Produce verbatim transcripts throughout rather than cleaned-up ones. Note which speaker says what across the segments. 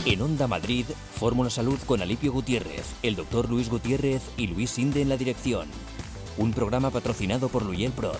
Speaker 1: En Onda Madrid, Fórmula Salud con Alipio Gutiérrez, el doctor Luis Gutiérrez y Luis Sinde en la dirección. Un programa patrocinado por Luyel Prod.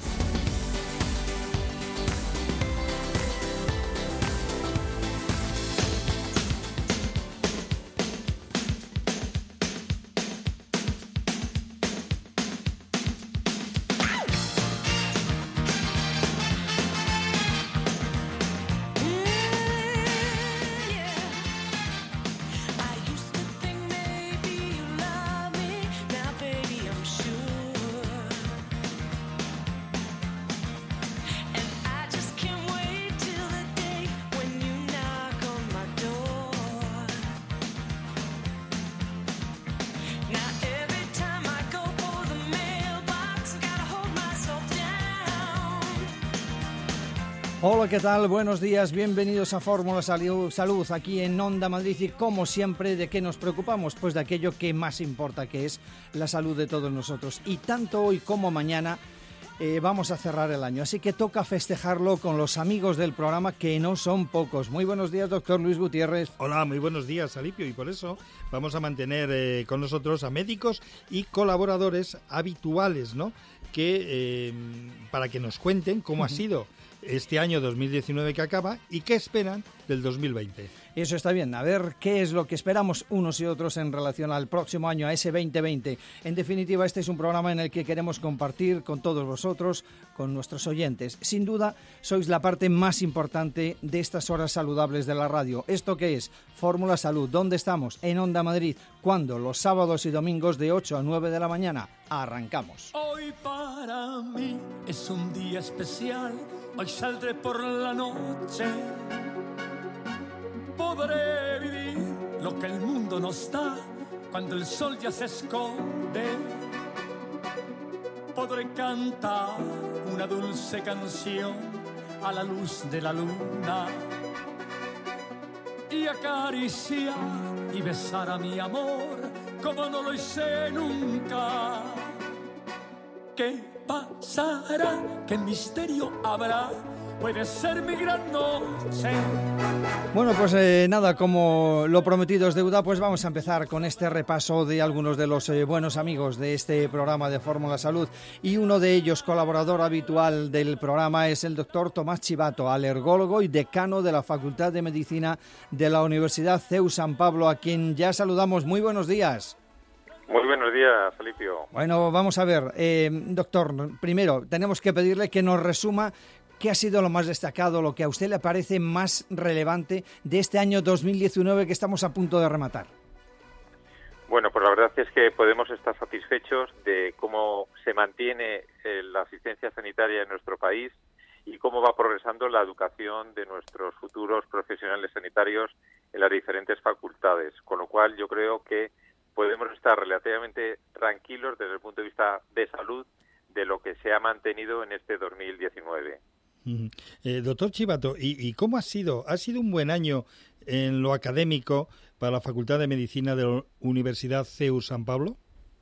Speaker 2: Hola, ¿qué tal? Buenos días, bienvenidos a Fórmula Salud, aquí en Onda Madrid y como siempre, ¿de qué nos preocupamos? Pues de aquello que más importa, que es la salud de todos nosotros. Y tanto hoy como mañana eh, vamos a cerrar el año, así que toca festejarlo con los amigos del programa, que no son pocos. Muy buenos días, doctor Luis Gutiérrez.
Speaker 3: Hola, muy buenos días, Alipio, y por eso vamos a mantener eh, con nosotros a médicos y colaboradores habituales, ¿no? Que eh, para que nos cuenten cómo ha sido este año dos mil diecinueve que acaba y qué esperan del dos mil veinte.
Speaker 2: Eso está bien, a ver qué es lo que esperamos unos y otros en relación al próximo año, a ese veinte veinte. En definitiva, este es un programa en el que queremos compartir con todos vosotros, con nuestros oyentes. Sin duda, sois la parte más importante de estas horas saludables de la radio. ¿Esto qué es? Fórmula Salud. ¿Dónde estamos? En Onda Madrid. ¿Cuándo? Los sábados y domingos de ocho a nueve de la mañana. Arrancamos.
Speaker 4: Hoy para mí es un día especial. Hoy saldré por la noche. Podré vivir lo que el mundo nos da cuando el sol ya se esconde. Podré cantar una dulce canción a la luz de la luna y acariciar y besar a mi amor como no lo hice nunca. ¿Qué pasará? ¿Qué misterio habrá? Puede ser mi gran noche.
Speaker 2: Bueno, pues eh, nada, como lo prometido es deuda, pues vamos a empezar con este repaso de algunos de los eh, buenos amigos de este programa de Fórmula Salud. Y uno de ellos, colaborador habitual del programa, es el doctor Tomás Chivato, alergólogo y decano de la Facultad de Medicina de la Universidad C E U San Pablo, a quien ya saludamos. Muy buenos días.
Speaker 5: Muy buenos días, Alipio.
Speaker 2: Bueno, vamos a ver, eh, doctor, primero tenemos que pedirle que nos resuma qué ha sido lo más destacado, lo que a usted le parece más relevante de este año dos mil diecinueve que estamos a punto de rematar.
Speaker 5: Bueno, pues la verdad es que podemos estar satisfechos de cómo se mantiene eh, la asistencia sanitaria en nuestro país y cómo va progresando la educación de nuestros futuros profesionales sanitarios en las diferentes facultades, con lo cual yo creo que podemos estar relativamente tranquilos desde el punto de vista de salud de lo que se ha mantenido en este dos mil diecinueve.
Speaker 3: Uh-huh. Eh, doctor Chivato, ¿y, ¿y cómo ha sido? ¿Ha sido un buen año en lo académico para la Facultad de Medicina de la Universidad C E U San Pablo?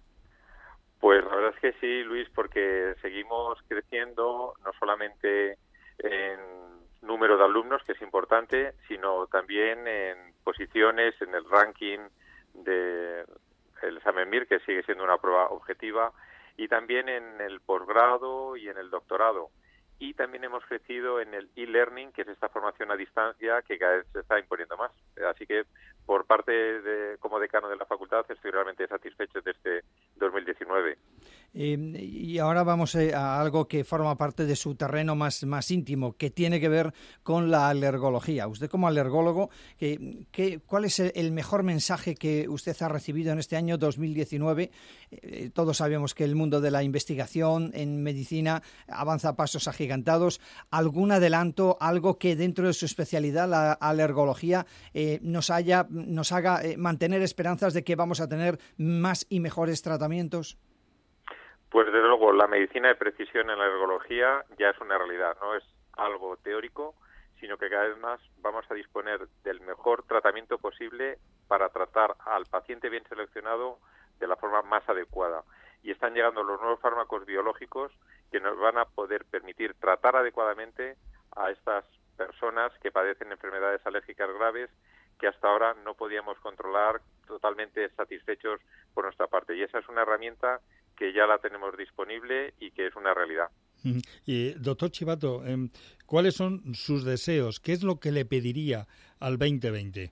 Speaker 5: Pues la verdad es que sí, Luis, porque seguimos creciendo no solamente en número de alumnos, que es importante, sino también en posiciones en el ranking del examen M I R, que sigue siendo una prueba objetiva, y también en el posgrado y en el doctorado. Y también hemos crecido en el e-learning, que es esta formación a distancia que cada vez se está imponiendo más. Así que, por parte de como decano de la facultad, estoy realmente satisfecho de este dos mil diecinueve.
Speaker 2: Eh, y ahora vamos a algo que forma parte de su terreno más, más íntimo, que tiene que ver con la alergología. Usted como alergólogo, ¿qué, qué, ¿cuál es el mejor mensaje que usted ha recibido en este año dos mil diecinueve? Eh, todos sabemos que el mundo de la investigación en medicina avanza a pasos agigantados. ¿Algún adelanto, algo que dentro de su especialidad, la alergología, eh, nos, haya, nos haga eh, mantener esperanzas de que vamos a tener más y mejores tratamientos?
Speaker 5: Pues desde luego, la medicina de precisión en la alergología ya es una realidad, no es algo teórico, sino que cada vez más vamos a disponer del mejor tratamiento posible para tratar al paciente bien seleccionado de la forma más adecuada. Y están llegando los nuevos fármacos biológicos que nos van a poder permitir tratar adecuadamente a estas personas que padecen enfermedades alérgicas graves, que hasta ahora no podíamos controlar, totalmente satisfechos por nuestra parte. Y esa es una herramienta que ya la tenemos disponible y que es una realidad.
Speaker 3: Y, doctor Chivato, eh, ¿cuáles son sus deseos? ¿Qué es lo que le pediría al veinte veinte?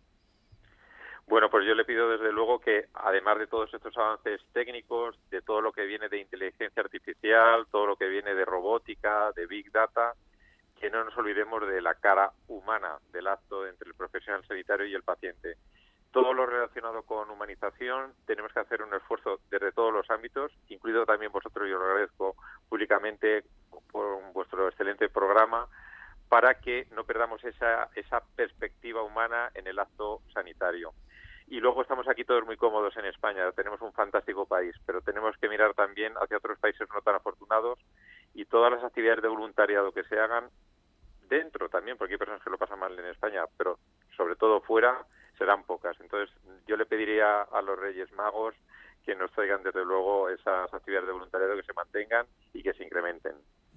Speaker 5: Bueno, pues yo le pido desde luego que, además de todos estos avances técnicos, de todo lo que viene de inteligencia artificial, todo lo que viene de robótica, de Big Data, que no nos olvidemos de la cara humana del acto entre el profesional sanitario y el paciente. Todo lo relacionado con humanización tenemos que hacer un esfuerzo desde todos los ámbitos, incluido también vosotros, yo lo agradezco públicamente por vuestro excelente programa, para que no perdamos esa, esa perspectiva humana en el acto sanitario. Y luego estamos aquí todos muy cómodos en España, tenemos un fantástico país, pero tenemos que mirar también hacia otros países no tan afortunados y todas las actividades de voluntariado que se hagan dentro también, porque hay personas que lo pasan mal en España, pero sobre todo fuera, serán pocas. Entonces, yo le pediría a los Reyes Magos que nos traigan, desde luego, esas actividades de voluntariado, que se mantengan y que se incrementen.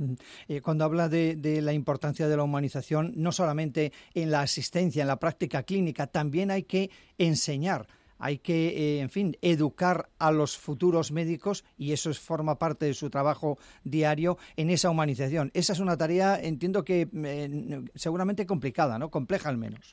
Speaker 2: Eh, cuando habla de, de la importancia de la humanización, no solamente en la asistencia, en la práctica clínica, también hay que enseñar, hay que, eh, en fin, educar a los futuros médicos, y eso es, forma parte de su trabajo diario en esa humanización. Esa es una tarea, entiendo que eh, seguramente complicada, ¿no? Compleja al menos.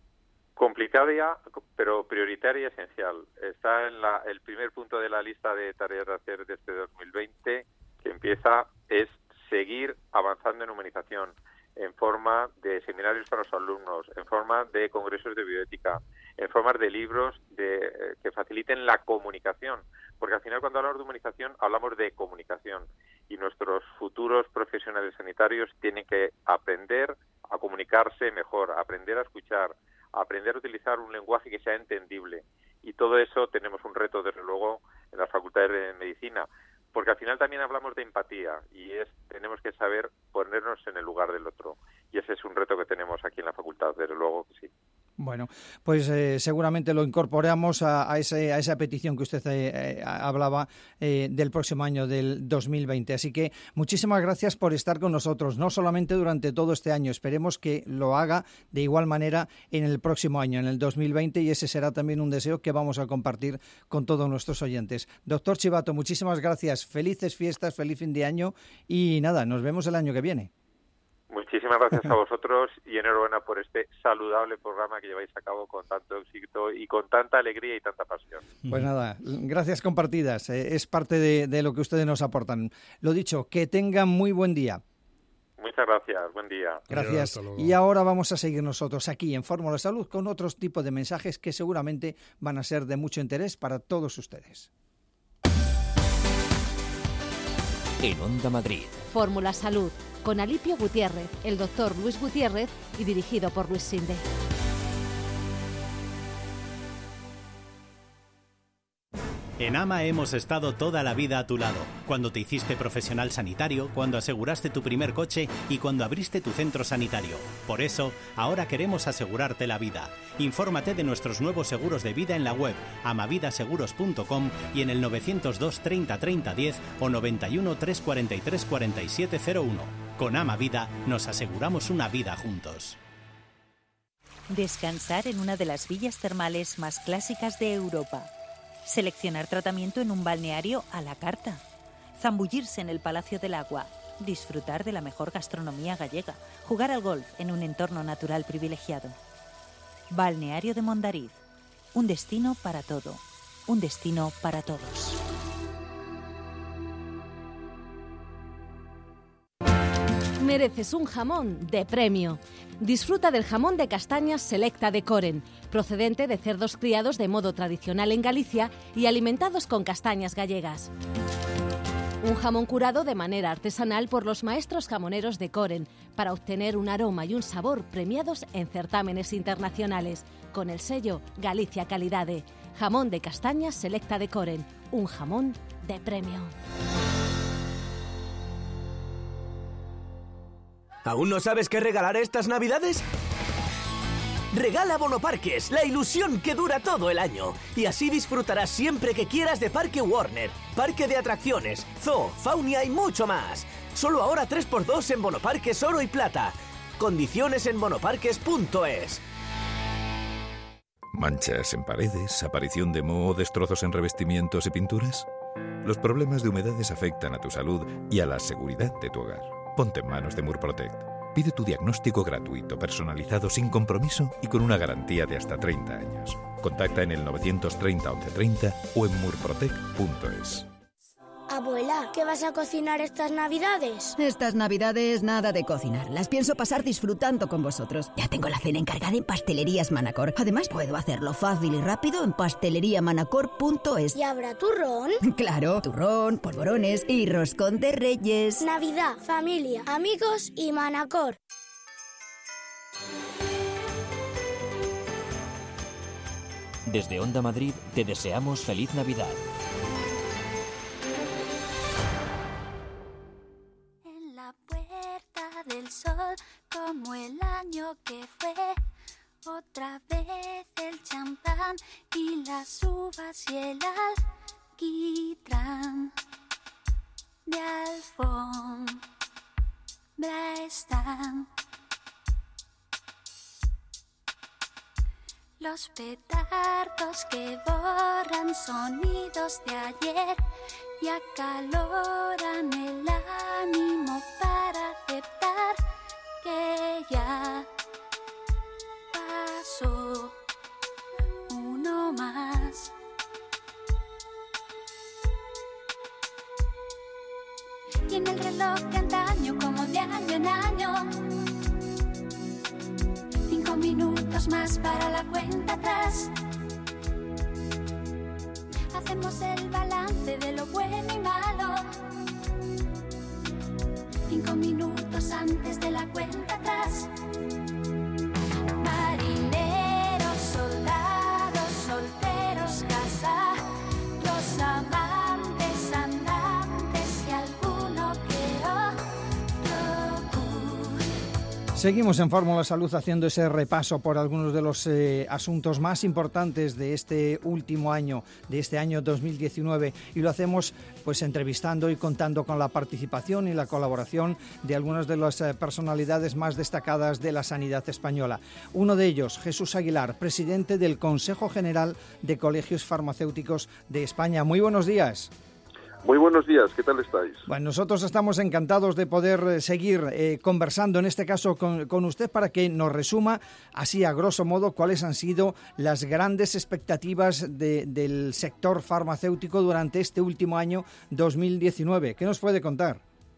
Speaker 5: Complicada, pero prioritaria y esencial. Está en la, el primer punto de la lista de tareas de hacer de este dos mil veinte, que empieza, es seguir avanzando en humanización, en forma de seminarios para los alumnos, en forma de congresos de bioética, en forma de libros de, eh, que faciliten la comunicación, porque al final, cuando hablamos de humanización, hablamos de comunicación, y nuestros futuros profesionales sanitarios tienen que aprender a comunicarse mejor, a aprender a escuchar, a aprender a utilizar un lenguaje que sea entendible. Y todo eso tenemos un reto, desde luego, en las facultades de medicina, porque al final también hablamos de empatía, y es tenemos que saber ponernos en el lugar del otro, y ese es un reto que tenemos aquí en la facultad, desde luego que sí.
Speaker 2: Bueno, pues eh, seguramente lo incorporamos a, a, ese, a esa petición que usted eh, hablaba eh, del próximo año, del dos mil veinte. Así que muchísimas gracias por estar con nosotros, no solamente durante todo este año, esperemos que lo haga de igual manera en el próximo año, en el dos mil veinte, y ese será también un deseo que vamos a compartir con todos nuestros oyentes. Doctor Chivato, muchísimas gracias, felices fiestas, feliz fin de año, y nada, nos vemos el año que viene.
Speaker 5: Muchísimas gracias a vosotros y enhorabuena por este saludable programa que lleváis a cabo con tanto éxito y con tanta alegría y tanta pasión.
Speaker 2: Pues nada, gracias compartidas. Es parte de, de lo que ustedes nos aportan. Lo dicho, que tengan muy buen día.
Speaker 5: Muchas gracias, buen día.
Speaker 2: Gracias. Y ahora vamos a seguir nosotros aquí en Fórmula Salud con otros tipos de mensajes que seguramente van a ser de mucho interés para todos ustedes.
Speaker 1: En Onda Madrid.
Speaker 6: Fórmula Salud, con Alipio Gutiérrez, el doctor Luis Gutiérrez, y dirigido por Luis Sinde.
Speaker 7: En AMA hemos estado toda la vida a tu lado, cuando te hiciste profesional sanitario, cuando aseguraste tu primer coche y cuando abriste tu centro sanitario. Por eso, ahora queremos asegurarte la vida. Infórmate de nuestros nuevos seguros de vida en la web amavidaseguros punto com y en el novecientos dos treinta treinta diez o noventa y uno trescientos cuarenta y tres cuarenta y siete cero uno. Con AMA Vida nos aseguramos una vida juntos.
Speaker 8: Descansar en una de las villas termales más clásicas de Europa. Seleccionar tratamiento en un balneario a la carta. Zambullirse en el Palacio del Agua. Disfrutar de la mejor gastronomía gallega. Jugar al golf en un entorno natural privilegiado. Balneario de Mondariz. Un destino para todo. Un destino para todos.
Speaker 6: Mereces un jamón de premio. Disfruta del jamón de castañas Selecta de Coren, procedente de cerdos criados de modo tradicional en Galicia y alimentados con castañas gallegas. Un jamón curado de manera artesanal por los maestros jamoneros de Coren para obtener un aroma y un sabor premiados en certámenes internacionales, con el sello Galicia Calidade. Jamón de castañas Selecta de Coren, un jamón de premio.
Speaker 9: ¿Aún no sabes qué regalar estas Navidades? Regala Bonoparques, la ilusión que dura todo el año. Y así disfrutarás siempre que quieras de Parque Warner, parque de atracciones, zoo, faunia y mucho más. Solo ahora tres por dos en Bonoparques Oro y Plata. Condiciones en bonoparques punto es.
Speaker 10: ¿Manchas en paredes, aparición de moho o destrozos en revestimientos y pinturas? Los problemas de humedades afectan a tu salud y a la seguridad de tu hogar. Ponte en manos de Murprotect. Pide tu diagnóstico gratuito, personalizado, sin compromiso y con una garantía de hasta treinta años. Contacta en el novecientos treinta once treinta o en murprotect punto es.
Speaker 11: Abuela, ¿qué vas a cocinar estas Navidades?
Speaker 12: Estas Navidades nada de cocinar. Las pienso pasar disfrutando con vosotros. Ya tengo la cena encargada en Pastelerías Manacor. Además, puedo hacerlo fácil y rápido en pastelería manacor punto es.
Speaker 11: ¿Y habrá turrón?
Speaker 12: Claro, turrón, polvorones y roscón de reyes.
Speaker 11: Navidad, familia, amigos y Manacor.
Speaker 1: Desde Onda Madrid te deseamos feliz Navidad.
Speaker 13: Del sol, como el año que fue, otra vez el champán y las uvas y el alquitrán de alfombra están. Los petardos que borran sonidos de ayer y acaloran el ánimo para aceptar que ya pasó uno más. Y en el reloj de antaño, como de año en año, cinco minutos más para la cuenta atrás. Hacemos el balance de lo bueno y malo. Cinco minutos antes de la cuenta atrás. Marineros, soldados, solteros, casados, amantes, andantes y alguno que otro.
Speaker 2: Seguimos en Fórmula Salud haciendo ese repaso por algunos de los eh, asuntos más importantes de este último año, de este año dos mil diecinueve, y lo hacemos pues entrevistando y contando con la participación y la colaboración de algunas de las eh, personalidades más destacadas de la sanidad española. Uno de ellos, Jesús Aguilar, presidente del Consejo General de Colegios Farmacéuticos de España. Muy buenos días.
Speaker 14: Muy buenos días, ¿qué tal estáis?
Speaker 2: Bueno, nosotros estamos encantados de poder seguir eh, conversando, en este caso con, con usted, para que nos resuma, así a grosso modo, cuáles han sido las grandes expectativas de, del sector farmacéutico durante este último año dos mil diecinueve. ¿Qué nos puede contar?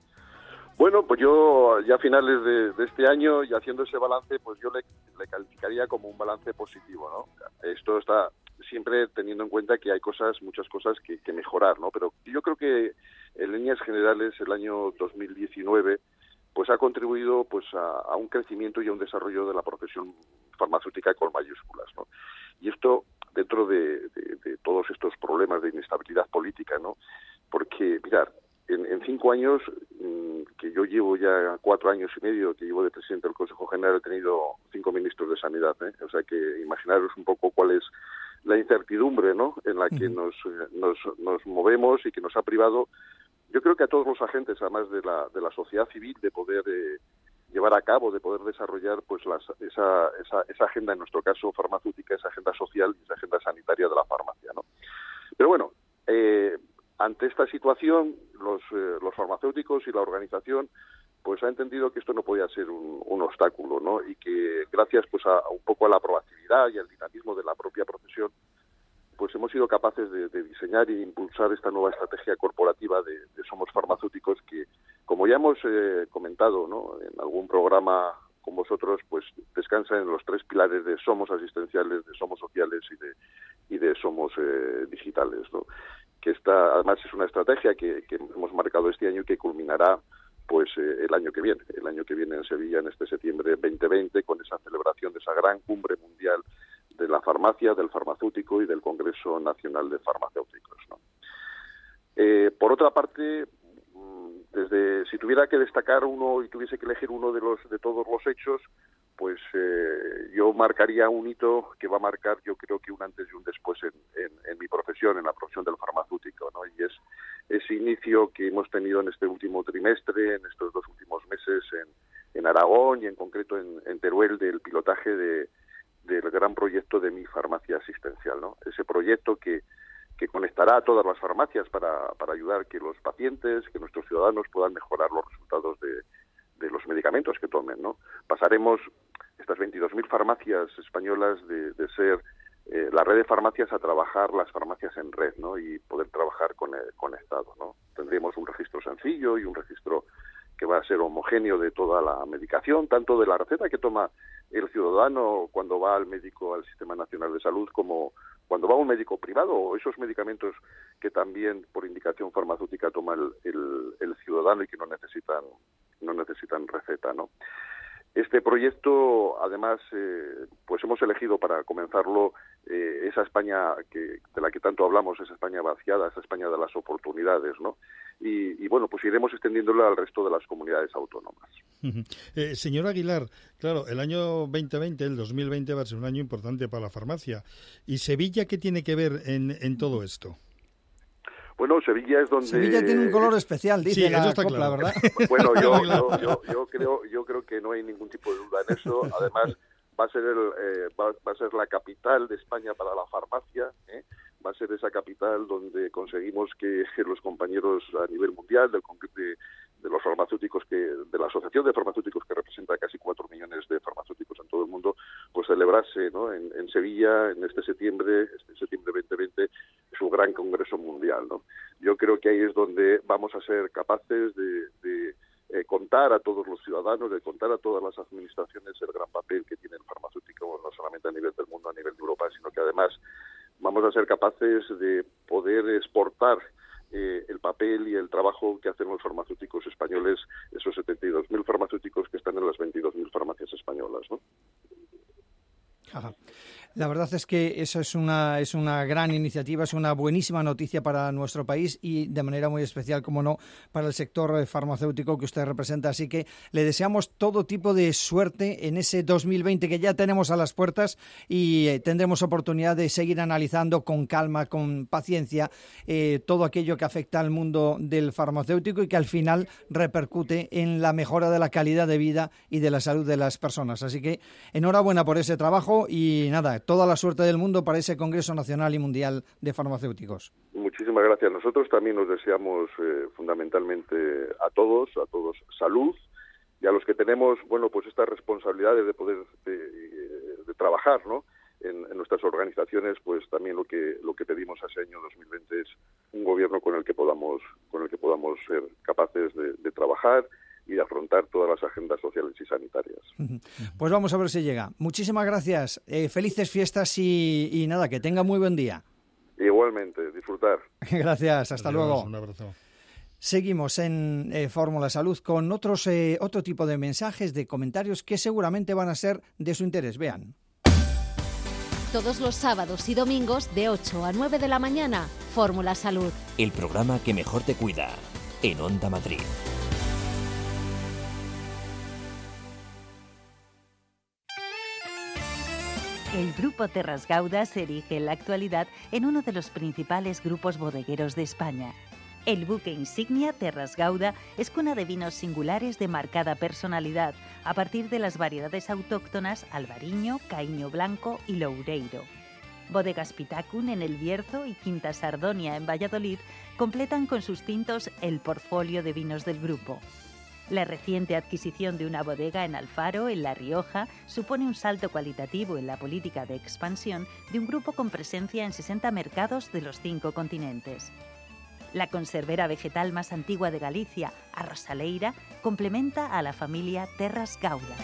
Speaker 14: Bueno, pues yo ya a finales de, de este año y haciendo ese balance, pues yo le, le calificaría como un balance positivo, ¿no? Esto está siempre teniendo en cuenta que hay cosas, muchas cosas que, que mejorar, ¿no? Pero yo creo que en líneas generales el año dos mil diecinueve pues ha contribuido pues a, a un crecimiento y a un desarrollo de la profesión farmacéutica con mayúsculas, ¿no? Y esto dentro de, de, de todos estos problemas de inestabilidad política, ¿no? Porque, mirar, en, en cinco años, mmm, que yo llevo ya cuatro años y medio que llevo de presidente del Consejo General, he tenido cinco ministros de Sanidad, ¿eh? O sea que imaginaros un poco cuál es la incertidumbre, ¿no?, en la que nos, nos, nos movemos y que nos ha privado, yo creo que a todos los agentes, además de la, de la sociedad civil, de poder eh, llevar a cabo, de poder desarrollar pues las, esa, esa, esa agenda, en nuestro caso farmacéutica, esa agenda social y esa agenda sanitaria de la farmacia, ¿no? Pero bueno, eh, ante esta situación, los, eh, los farmacéuticos y la organización pues ha entendido que esto no podía ser un, un obstáculo, ¿no? Y que gracias pues a, a un poco a la proactividad y al dinamismo de la propia profesión, pues hemos sido capaces de, de diseñar e impulsar esta nueva estrategia corporativa de, de Somos Farmacéuticos que, como ya hemos eh, comentado, ¿no?, en algún programa con vosotros, pues descansa en los tres pilares de Somos Asistenciales, de Somos Sociales y de, y de Somos eh, Digitales, ¿no? Que esta, además, es una estrategia que, que hemos marcado este año y que culminará pues eh, el año que viene, el año que viene en Sevilla, en este septiembre veinte veinte, con esa celebración de esa gran cumbre mundial de la farmacia, del farmacéutico y del Congreso Nacional de Farmacéuticos, ¿no? Eh, por otra parte, desde si tuviera que destacar uno y tuviese que elegir uno de los de todos los hechos, pues eh, yo marcaría un hito que va a marcar, yo creo que un antes y un después en, en, en mi profesión, en la profesión del farmacéutico, ¿no? Y es ese inicio que hemos tenido en este último trimestre, en estos dos últimos meses en, en Aragón y en concreto en, en Teruel, del pilotaje de, del gran proyecto de Mi Farmacia Asistencial, ¿no? Ese proyecto que, que conectará a todas las farmacias para, para ayudar que los pacientes, que nuestros ciudadanos puedan mejorar los resultados de, de los medicamentos que tomen, ¿no? Pasaremos estas veintidós mil farmacias españolas de, de ser eh, la red de farmacias a trabajar las farmacias en red, ¿no? Y poder trabajar con el, conectado, ¿no? Tendremos un registro sencillo y un registro que va a ser homogéneo de toda la medicación, tanto de la receta que toma el ciudadano cuando va al médico, al Sistema Nacional de Salud, como cuando va a un médico privado, o esos medicamentos que también por indicación farmacéutica toma el, el, el ciudadano y que no necesitan no necesitan receta, ¿no? Este proyecto, además, eh, pues hemos elegido para comenzarlo eh, esa España que, de la que tanto hablamos, esa España vaciada, esa España de las oportunidades, ¿no? Y, y bueno, pues iremos extendiéndolo al resto de las comunidades autónomas.
Speaker 3: Uh-huh. Eh, señor Aguilar, claro, el año veinte veinte, el dos mil veinte va a ser un año importante para la farmacia. ¿Y Sevilla qué tiene que ver en, en todo esto?
Speaker 14: Bueno, Sevilla es donde...
Speaker 2: Sevilla tiene un color especial, dice
Speaker 3: sí,
Speaker 2: la
Speaker 3: está
Speaker 2: copla,
Speaker 3: claro.
Speaker 2: ¿verdad?
Speaker 14: Bueno, yo, yo, yo, yo creo yo creo que no hay ningún tipo de duda en eso. Además, va a ser el, eh, va, va a ser la capital de España para la farmacia, ¿eh? Va a ser esa capital donde conseguimos que los compañeros a nivel mundial del de, de los farmacéuticos, que de la Asociación de Farmacéuticos, que representa casi cuatro millones de farmacéuticos en todo el mundo, pues celebrase, ¿no? en, en Sevilla en este septiembre, este septiembre veinte veinte, su gran congreso mundial, ¿no? Yo creo que ahí es donde vamos a ser capaces de, de eh, contar a todos los ciudadanos, de contar a todas las administraciones el gran papel que tiene el farmacéutico, no solamente a nivel del mundo, a nivel de Europa, sino que además vamos a ser capaces de poder exportar eh, el papel y el trabajo que hacen los farmacéuticos españoles, esos setenta y dos mil farmacéuticos que están en las veintidós mil farmacias españolas, ¿no?
Speaker 2: Ajá. La verdad es que eso es una es una gran iniciativa, es una buenísima noticia para nuestro país y de manera muy especial, como no, para el sector farmacéutico que usted representa. Así que le deseamos todo tipo de suerte en ese dos mil veinte que ya tenemos a las puertas y eh, tendremos oportunidad de seguir analizando con calma, con paciencia, eh, todo aquello que afecta al mundo del farmacéutico y que al final repercute en la mejora de la calidad de vida y de la salud de las personas. Así que enhorabuena por ese trabajo y nada, toda la suerte del mundo para ese Congreso Nacional y Mundial de Farmacéuticos.
Speaker 14: Muchísimas gracias. Nosotros también nos deseamos eh, fundamentalmente a todos, a todos salud, y a los que tenemos, bueno, pues estas responsabilidades de poder de, de trabajar, ¿no? En, en nuestras organizaciones, pues también lo que lo que pedimos a ese año dos mil veinte es un gobierno con el que podamos con el que podamos ser capaces de, de trabajar y de afrontar todas las agendas sociales y sanitarias.
Speaker 2: Pues vamos a ver si llega. Muchísimas gracias, eh, felices fiestas y, y nada, que tenga muy buen día.
Speaker 14: Igualmente, disfrutar.
Speaker 2: Gracias, hasta
Speaker 3: Adiós,
Speaker 2: luego.
Speaker 3: Un abrazo.
Speaker 2: Seguimos en eh, Fórmula Salud con otros eh, otro tipo de mensajes, de comentarios que seguramente van a ser de su interés. Vean.
Speaker 6: Todos los sábados y domingos de ocho a nueve de la mañana, Fórmula Salud.
Speaker 1: El programa que mejor te cuida, en Onda Madrid.
Speaker 8: El Grupo Terras Gauda se erige en la actualidad en uno de los principales grupos bodegueros de España. El buque insignia Terras Gauda es cuna de vinos singulares de marcada personalidad a partir de las variedades autóctonas Albariño, Caíño Blanco y Loureiro. Bodegas Pitacun en El Bierzo y Quinta Sardonia en Valladolid completan con sus tintos el portfolio de vinos del grupo. La reciente adquisición de una bodega en Alfaro, en La Rioja, supone un salto cualitativo en la política de expansión de un grupo con presencia en sesenta mercados de los cinco continentes. La conservera vegetal más antigua de Galicia, Arrosaleira, complementa a la familia Terras Gauda.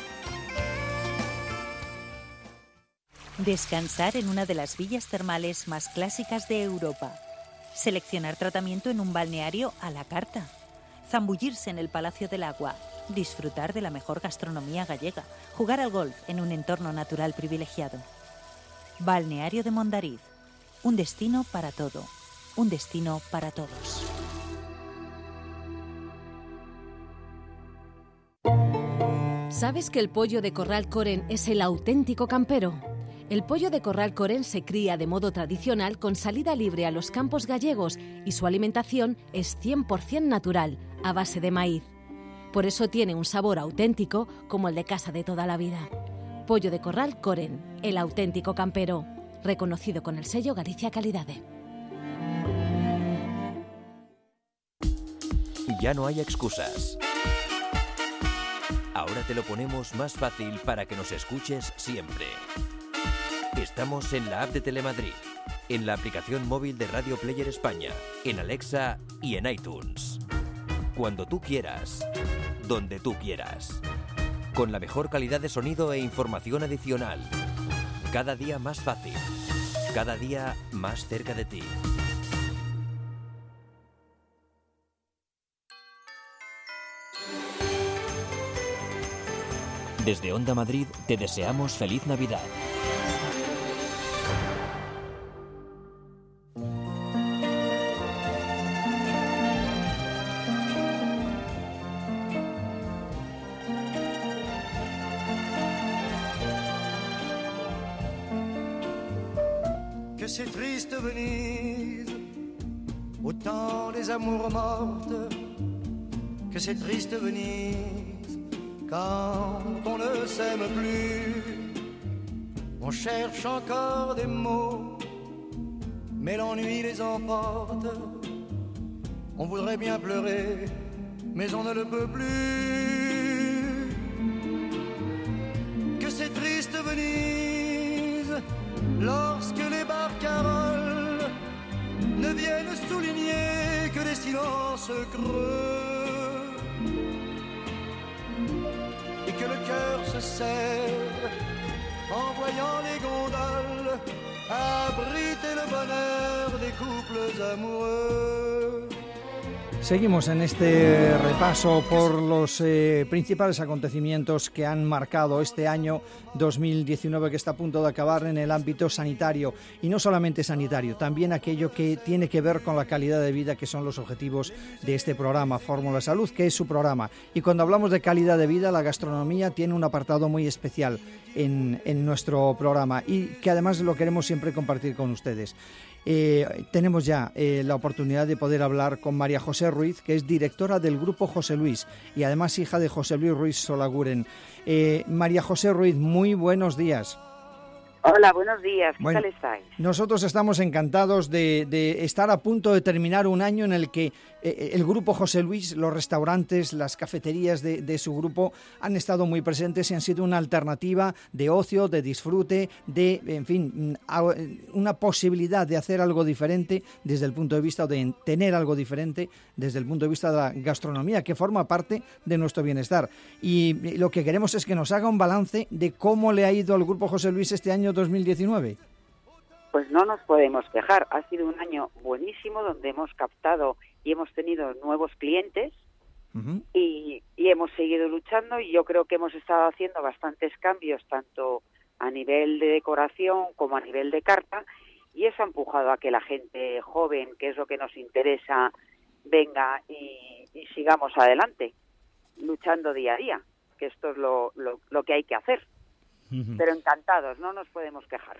Speaker 8: Descansar en una de las villas termales más clásicas de Europa. Seleccionar tratamiento en un balneario a la carta. Zambullirse en el Palacio del Agua, disfrutar de la mejor gastronomía gallega, jugar al golf en un entorno natural privilegiado. Balneario de Mondariz, un destino para todo, un destino para todos.
Speaker 6: ¿Sabes que el pollo de Corral Coren es el auténtico campero? El pollo de Corral Coren se cría de modo tradicional con salida libre a los campos gallegos y su alimentación es cien por ciento natural, a base de maíz. Por eso tiene un sabor auténtico como el de casa de toda la vida. Pollo de corral Coren, el auténtico campero, reconocido con el sello Galicia Calidade.
Speaker 1: Ya no hay excusas. Ahora te lo ponemos más fácil para que nos escuches siempre. Estamos en la app de Telemadrid, en la aplicación móvil de Radio Player España, en Alexa y en iTunes. Cuando tú quieras, donde tú quieras. Con la mejor calidad de sonido e información adicional. Cada día más fácil. Cada día más cerca de ti. Desde Onda Madrid te deseamos feliz Navidad.
Speaker 15: Que c'est triste Venise, au temps des amours mortes, que c'est triste Venise. Quand on ne s'aime plus, on cherche encore des mots, mais l'ennui les emporte. On voudrait bien pleurer, mais on ne le peut plus. Que c'est triste Venise, lorsque les barcaroles ne viennent souligner que des silences creux. Et que le cœur se serre en voyant les gondoles abriter le bonheur des couples amoureux.
Speaker 2: Seguimos en este repaso por los eh, principales acontecimientos que han marcado este año dos mil diecinueve que está a punto de acabar en el ámbito sanitario, y no solamente sanitario, también aquello que tiene que ver con la calidad de vida, que son los objetivos de este programa, Fórmula Salud, que es su programa. Y cuando hablamos de calidad de vida, la gastronomía tiene un apartado muy especial en, en nuestro programa, y que además lo queremos siempre compartir con ustedes. Eh, tenemos ya eh, la oportunidad de poder hablar con María José Ruiz, que es directora del Grupo José Luis y además hija de José Luis Ruiz Solaguren. Eh, María José Ruiz, muy buenos días.
Speaker 16: Hola, buenos días. ¿Qué
Speaker 2: bueno,
Speaker 16: tal estáis?
Speaker 2: Nosotros estamos encantados de, de estar a punto de terminar un año en el que eh, el Grupo José Luis, los restaurantes, las cafeterías de, de su grupo han estado muy presentes y han sido una alternativa de ocio, de disfrute, de, en fin, una posibilidad de hacer algo diferente desde el punto de vista de tener algo diferente desde el punto de vista de la gastronomía, que forma parte de nuestro bienestar. Y lo que queremos es que nos haga un balance de cómo le ha ido al Grupo José Luis este año dos mil diecinueve.
Speaker 16: Pues no nos podemos quejar. Ha sido un año buenísimo donde hemos captado y hemos tenido nuevos clientes uh-huh. y, y hemos seguido luchando, y yo creo que hemos estado haciendo bastantes cambios tanto a nivel de decoración como a nivel de carta, y eso ha empujado a que la gente joven, que es lo que nos interesa, venga y, y sigamos adelante luchando día a día, que esto es lo, lo, lo que hay que hacer. Pero encantados, no nos podemos quejar.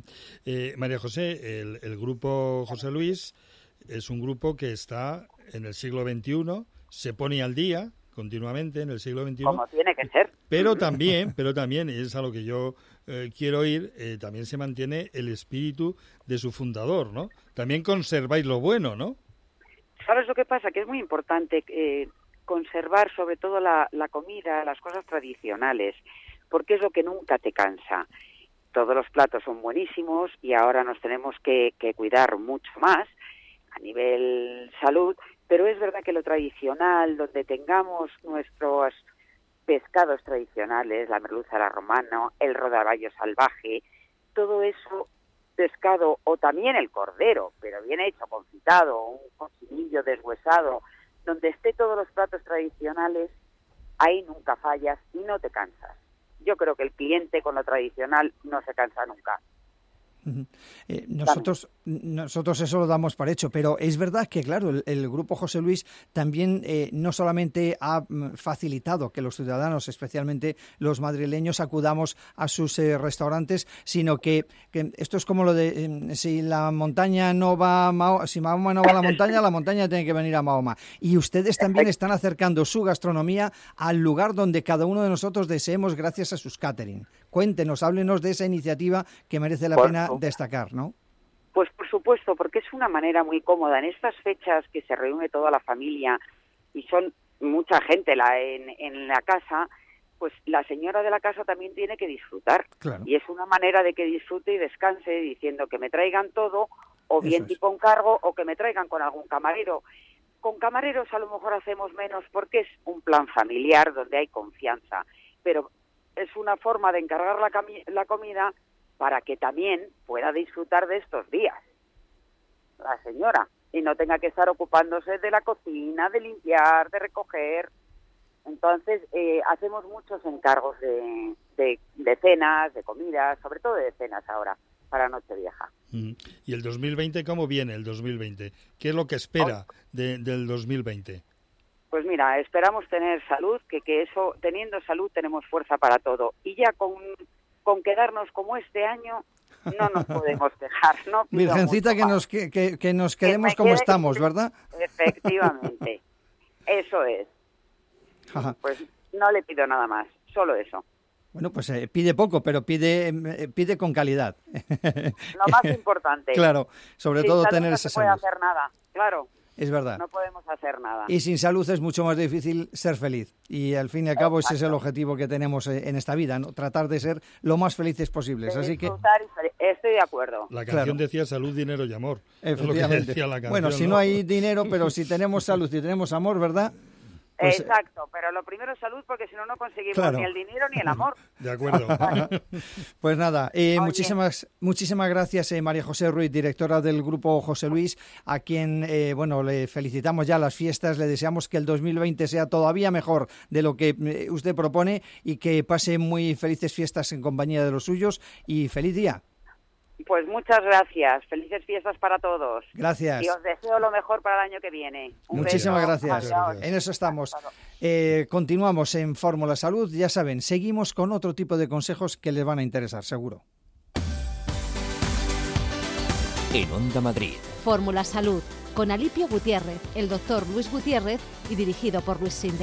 Speaker 3: Eh, María José, el, el Grupo José Luis es un grupo que está en el siglo veintiuno, se pone al día continuamente en el siglo veintiuno.
Speaker 16: Como tiene que ser.
Speaker 3: Pero también, pero también, es a lo que yo eh, quiero ir, eh, también se mantiene el espíritu de su fundador, ¿no? También conserváis lo bueno, ¿no?
Speaker 16: ¿Sabes lo que pasa? Que es muy importante eh, conservar sobre todo la, la comida, las cosas tradicionales, porque es lo que nunca te cansa. Todos los platos son buenísimos y ahora nos tenemos que, que cuidar mucho más a nivel salud, pero es verdad que lo tradicional, donde tengamos nuestros pescados tradicionales, la merluza a la romana, el rodaballo salvaje, todo eso, pescado, o también el cordero, pero bien hecho, confitado, un cochinillo deshuesado, donde esté todos los platos tradicionales, ahí nunca fallas y no te cansas. Yo creo que el cliente con lo tradicional no se cansa nunca.
Speaker 2: Eh, nosotros, nosotros eso lo damos por hecho, pero es verdad que, claro, el, el Grupo José Luis también eh, no solamente ha facilitado que los ciudadanos, especialmente los madrileños, acudamos a sus eh, restaurantes, sino que, que esto es como lo de eh, si la montaña no va a Mahoma, si Mahoma no va a la montaña, la montaña tiene que venir a Mahoma. Y ustedes también están acercando su gastronomía al lugar donde cada uno de nosotros deseemos gracias a sus catering. Cuéntenos, háblenos de esa iniciativa que merece la pena destacar, ¿no?
Speaker 16: Pues por supuesto, porque es una manera muy cómoda. En estas fechas que se reúne toda la familia y son mucha gente la, en, en la casa, pues la señora de la casa también tiene que disfrutar.
Speaker 2: Claro.
Speaker 16: Y es una manera de que disfrute y descanse diciendo que me traigan todo, o bien
Speaker 2: Eso es.
Speaker 16: tipo encargo, o que me traigan con algún camarero. Con camareros a lo mejor hacemos menos porque es un plan familiar donde hay confianza, pero es una forma de encargar la, cami- la comida para que también pueda disfrutar de estos días la señora y no tenga que estar ocupándose de la cocina, de limpiar, de recoger. Entonces eh, hacemos muchos encargos de, de, de cenas, de comidas, sobre todo de cenas ahora, para Nochevieja.
Speaker 3: Mm. ¿Y el dos mil veinte cómo viene el dos mil veinte? ¿Qué es lo que espera de, del dos mil veinte?
Speaker 16: Pues mira, esperamos tener salud, que, que eso, teniendo salud tenemos fuerza para todo. Y ya con, con quedarnos como este año, no nos podemos dejar, ¿no? Pido
Speaker 2: Virgencita, que nos, que, que, que nos quedemos
Speaker 16: que
Speaker 2: como
Speaker 16: quede,
Speaker 2: estamos, ¿verdad?
Speaker 16: Efectivamente, eso es. Pues no le pido nada más, solo eso.
Speaker 2: Bueno, pues eh, pide poco, pero pide eh, pide con calidad.
Speaker 16: Lo más importante.
Speaker 2: Claro, sobre
Speaker 16: Sin
Speaker 2: todo
Speaker 16: salud
Speaker 2: tener
Speaker 16: no
Speaker 2: esa
Speaker 16: se puede
Speaker 2: salud.
Speaker 16: hacer nada, claro.
Speaker 2: Es verdad.
Speaker 16: No podemos hacer nada.
Speaker 2: Y sin salud es mucho más difícil ser feliz. Y al fin y al cabo ese es el objetivo que tenemos en esta vida, ¿no? Tratar de ser lo más felices posibles.
Speaker 16: De
Speaker 2: Así que
Speaker 16: disfrutar y fel- estoy de acuerdo.
Speaker 3: La canción
Speaker 2: Claro.
Speaker 3: decía salud, dinero y amor. Es lo que
Speaker 2: efectivamente.
Speaker 3: decía la canción,
Speaker 2: Bueno, si no hay dinero, pero si tenemos salud y tenemos amor, ¿verdad? Pues,
Speaker 16: Exacto, pero lo primero es salud porque si no, no conseguimos
Speaker 2: Claro.
Speaker 16: ni el dinero ni el amor.
Speaker 3: De acuerdo.
Speaker 2: Pues nada, eh, muchísimas muchísimas gracias eh, María José Ruiz, directora del Grupo José Luis, a quien eh, bueno le felicitamos ya las fiestas, le deseamos que el dos mil veinte sea todavía mejor de lo que eh, usted propone y que pase muy felices fiestas en compañía de los suyos y feliz día.
Speaker 16: Pues muchas gracias, felices fiestas para todos.
Speaker 2: Gracias.
Speaker 16: Y os deseo lo mejor para el año que viene. Un
Speaker 2: Muchísimas
Speaker 16: beso.
Speaker 2: gracias.
Speaker 16: Adiós.
Speaker 2: En eso estamos. Eh, continuamos en Fórmula Salud. Ya saben, seguimos con otro tipo de consejos que les van a interesar, seguro.
Speaker 1: En Onda Madrid.
Speaker 6: Fórmula Salud, con Alipio Gutiérrez, el doctor Luis Gutiérrez y dirigido por Luis Sinde.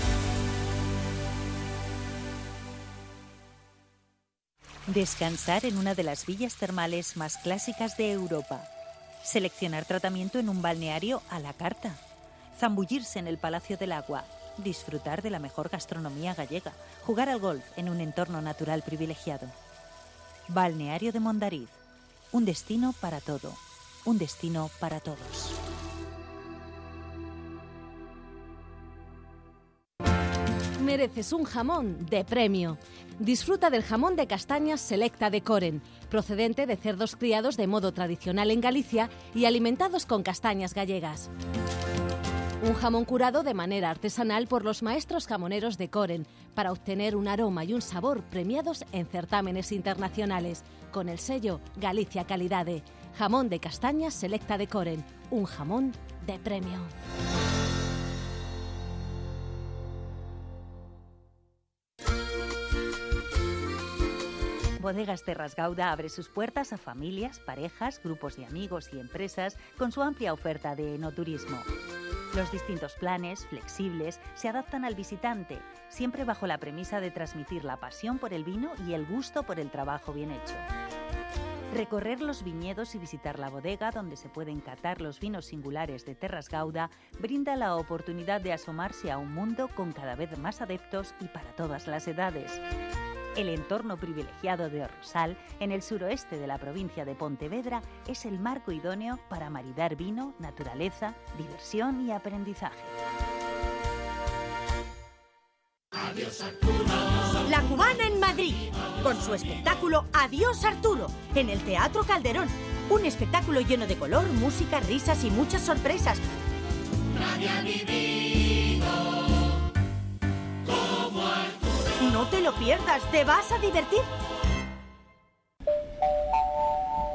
Speaker 8: Descansar en una de las villas termales más clásicas de Europa. Seleccionar tratamiento en un balneario a la carta. Zambullirse en el Palacio del Agua. Disfrutar de la mejor gastronomía gallega. Jugar al golf en un entorno natural privilegiado. Balneario de Mondariz. Un destino para todo. Un destino para todos.
Speaker 6: Mereces un jamón de premio. Disfruta del jamón de castañas Selecta de Coren, procedente de cerdos criados de modo tradicional en Galicia y alimentados con castañas gallegas. Un jamón curado de manera artesanal por los maestros jamoneros de Coren para obtener un aroma y un sabor premiados en certámenes internacionales con el sello Galicia Calidade. Jamón de castañas Selecta de Coren, un jamón de premio.
Speaker 8: Bodegas Terras Gauda abre sus puertas a familias, parejas, grupos de amigos y empresas con su amplia oferta de enoturismo. Los distintos planes, flexibles, se adaptan al visitante, siempre bajo la premisa de transmitir la pasión por el vino y el gusto por el trabajo bien hecho. Recorrer los viñedos y visitar la bodega donde se pueden catar los vinos singulares de Terras Gauda brinda la oportunidad de asomarse a un mundo con cada vez más adeptos y para todas las edades. El entorno privilegiado de Rosal, en el suroeste de la provincia de Pontevedra, es el marco idóneo para maridar vino, naturaleza, diversión y aprendizaje.
Speaker 17: Adiós Arturo. La Cubana en Madrid, con su espectáculo Adiós Arturo, en el Teatro Calderón. Un espectáculo lleno de color, música, risas y muchas sorpresas. Nadie ha vivido como Arturo. No te lo pierdas, te vas a divertir.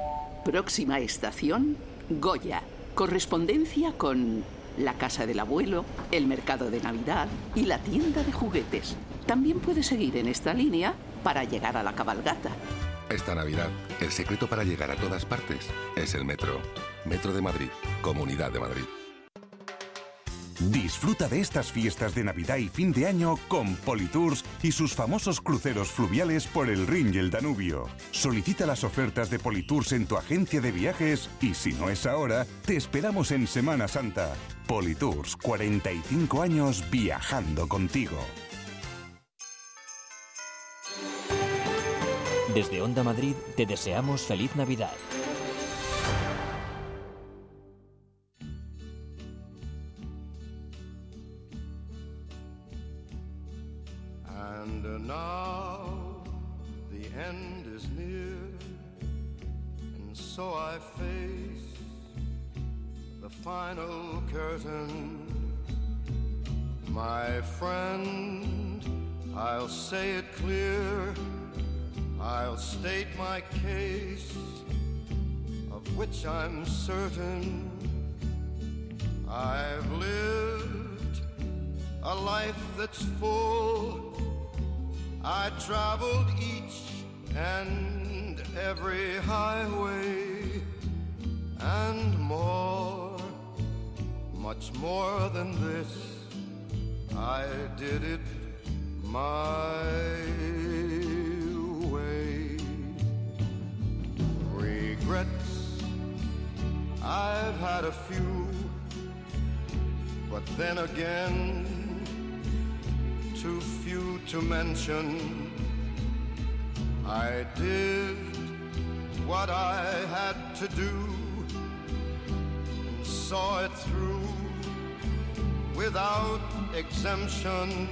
Speaker 18: Próxima estación, Goya. Correspondencia con la casa del abuelo, el mercado de Navidad y la tienda de juguetes. También puedes seguir en esta línea para llegar a la cabalgata.
Speaker 19: Esta Navidad, el secreto para llegar a todas partes es el metro. Metro de Madrid, Comunidad de Madrid.
Speaker 20: Disfruta de estas fiestas de Navidad y fin de año con Politours y sus famosos cruceros fluviales por el Rin y el Danubio. Solicita las ofertas de Politours en tu agencia de viajes y si no es ahora, te esperamos en Semana Santa. Politours, cuarenta y cinco años viajando contigo.
Speaker 1: Desde Onda Madrid te deseamos feliz Navidad.
Speaker 15: And now the end is near, and so I face the final curtain. My friend, I'll say it clear, I'll state my case, of which I'm certain. I've lived a life that's full. I traveled each and every highway and more, much more than this. I did it my way. Regrets, I've had a few, but then again, too few to mention. I did what I had to do and saw it through without exemption.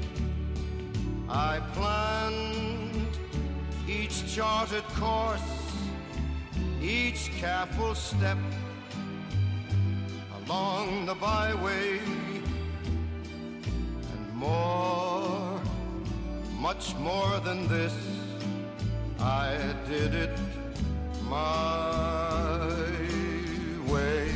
Speaker 15: I planned each charted course, each careful step along the byway. More, much more than this, I did it my way.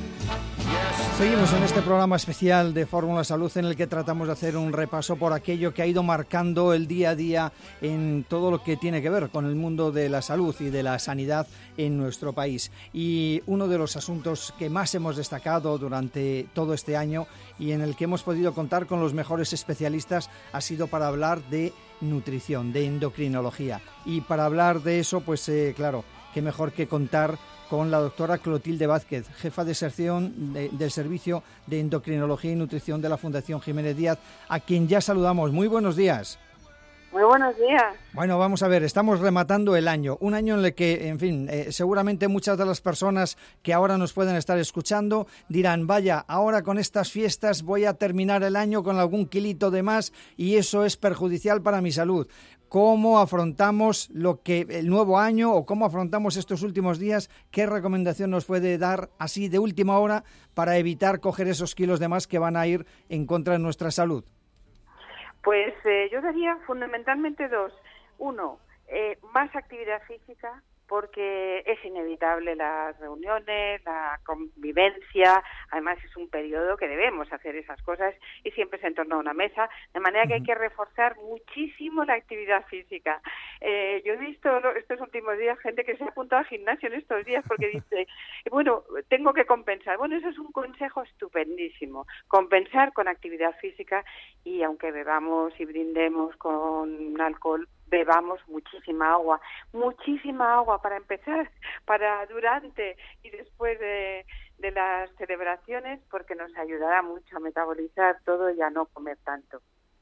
Speaker 2: Seguimos en este programa especial de Fórmula Salud en el que tratamos de hacer un repaso por aquello que ha ido marcando el día a día en todo lo que tiene que ver con el mundo de la salud y de la sanidad en nuestro país. Y uno de los asuntos que más hemos destacado durante todo este año y en el que hemos podido contar con los mejores especialistas ha sido para hablar de nutrición, de endocrinología. Y para hablar de eso, pues eh, claro, qué mejor que contar con la doctora Clotilde Vázquez, jefa de sección de, del Servicio de Endocrinología y Nutrición de la Fundación Jiménez Díaz, a quien ya saludamos. Muy buenos días.
Speaker 21: Muy buenos días.
Speaker 2: Bueno, vamos a ver, estamos rematando el año, un año en el que, en fin, eh, seguramente muchas de las personas que ahora nos pueden estar escuchando dirán, vaya, ahora con estas fiestas voy a terminar el año con algún kilito de más y eso es perjudicial para mi salud. ¿Cómo afrontamos lo que el nuevo año o cómo afrontamos estos últimos días? ¿Qué recomendación nos puede dar así de última hora para evitar coger esos kilos de más que van a ir en contra de nuestra salud?
Speaker 21: Pues eh, yo daría fundamentalmente dos. Uno, eh, más actividad física, porque es inevitable las reuniones, la convivencia, además es un periodo que debemos hacer esas cosas y siempre es en torno a una mesa, de manera que hay que reforzar muchísimo la actividad física. Eh, yo he visto estos últimos días gente que se ha apuntado al gimnasio en estos días porque dice, bueno, tengo que compensar. Bueno, eso es un consejo estupendísimo, compensar con actividad física y aunque bebamos y brindemos con alcohol, bebamos muchísima agua, muchísima agua para empezar, para durante y después de, de las celebraciones, porque nos ayudará mucho a metabolizar todo y a no comer tanto.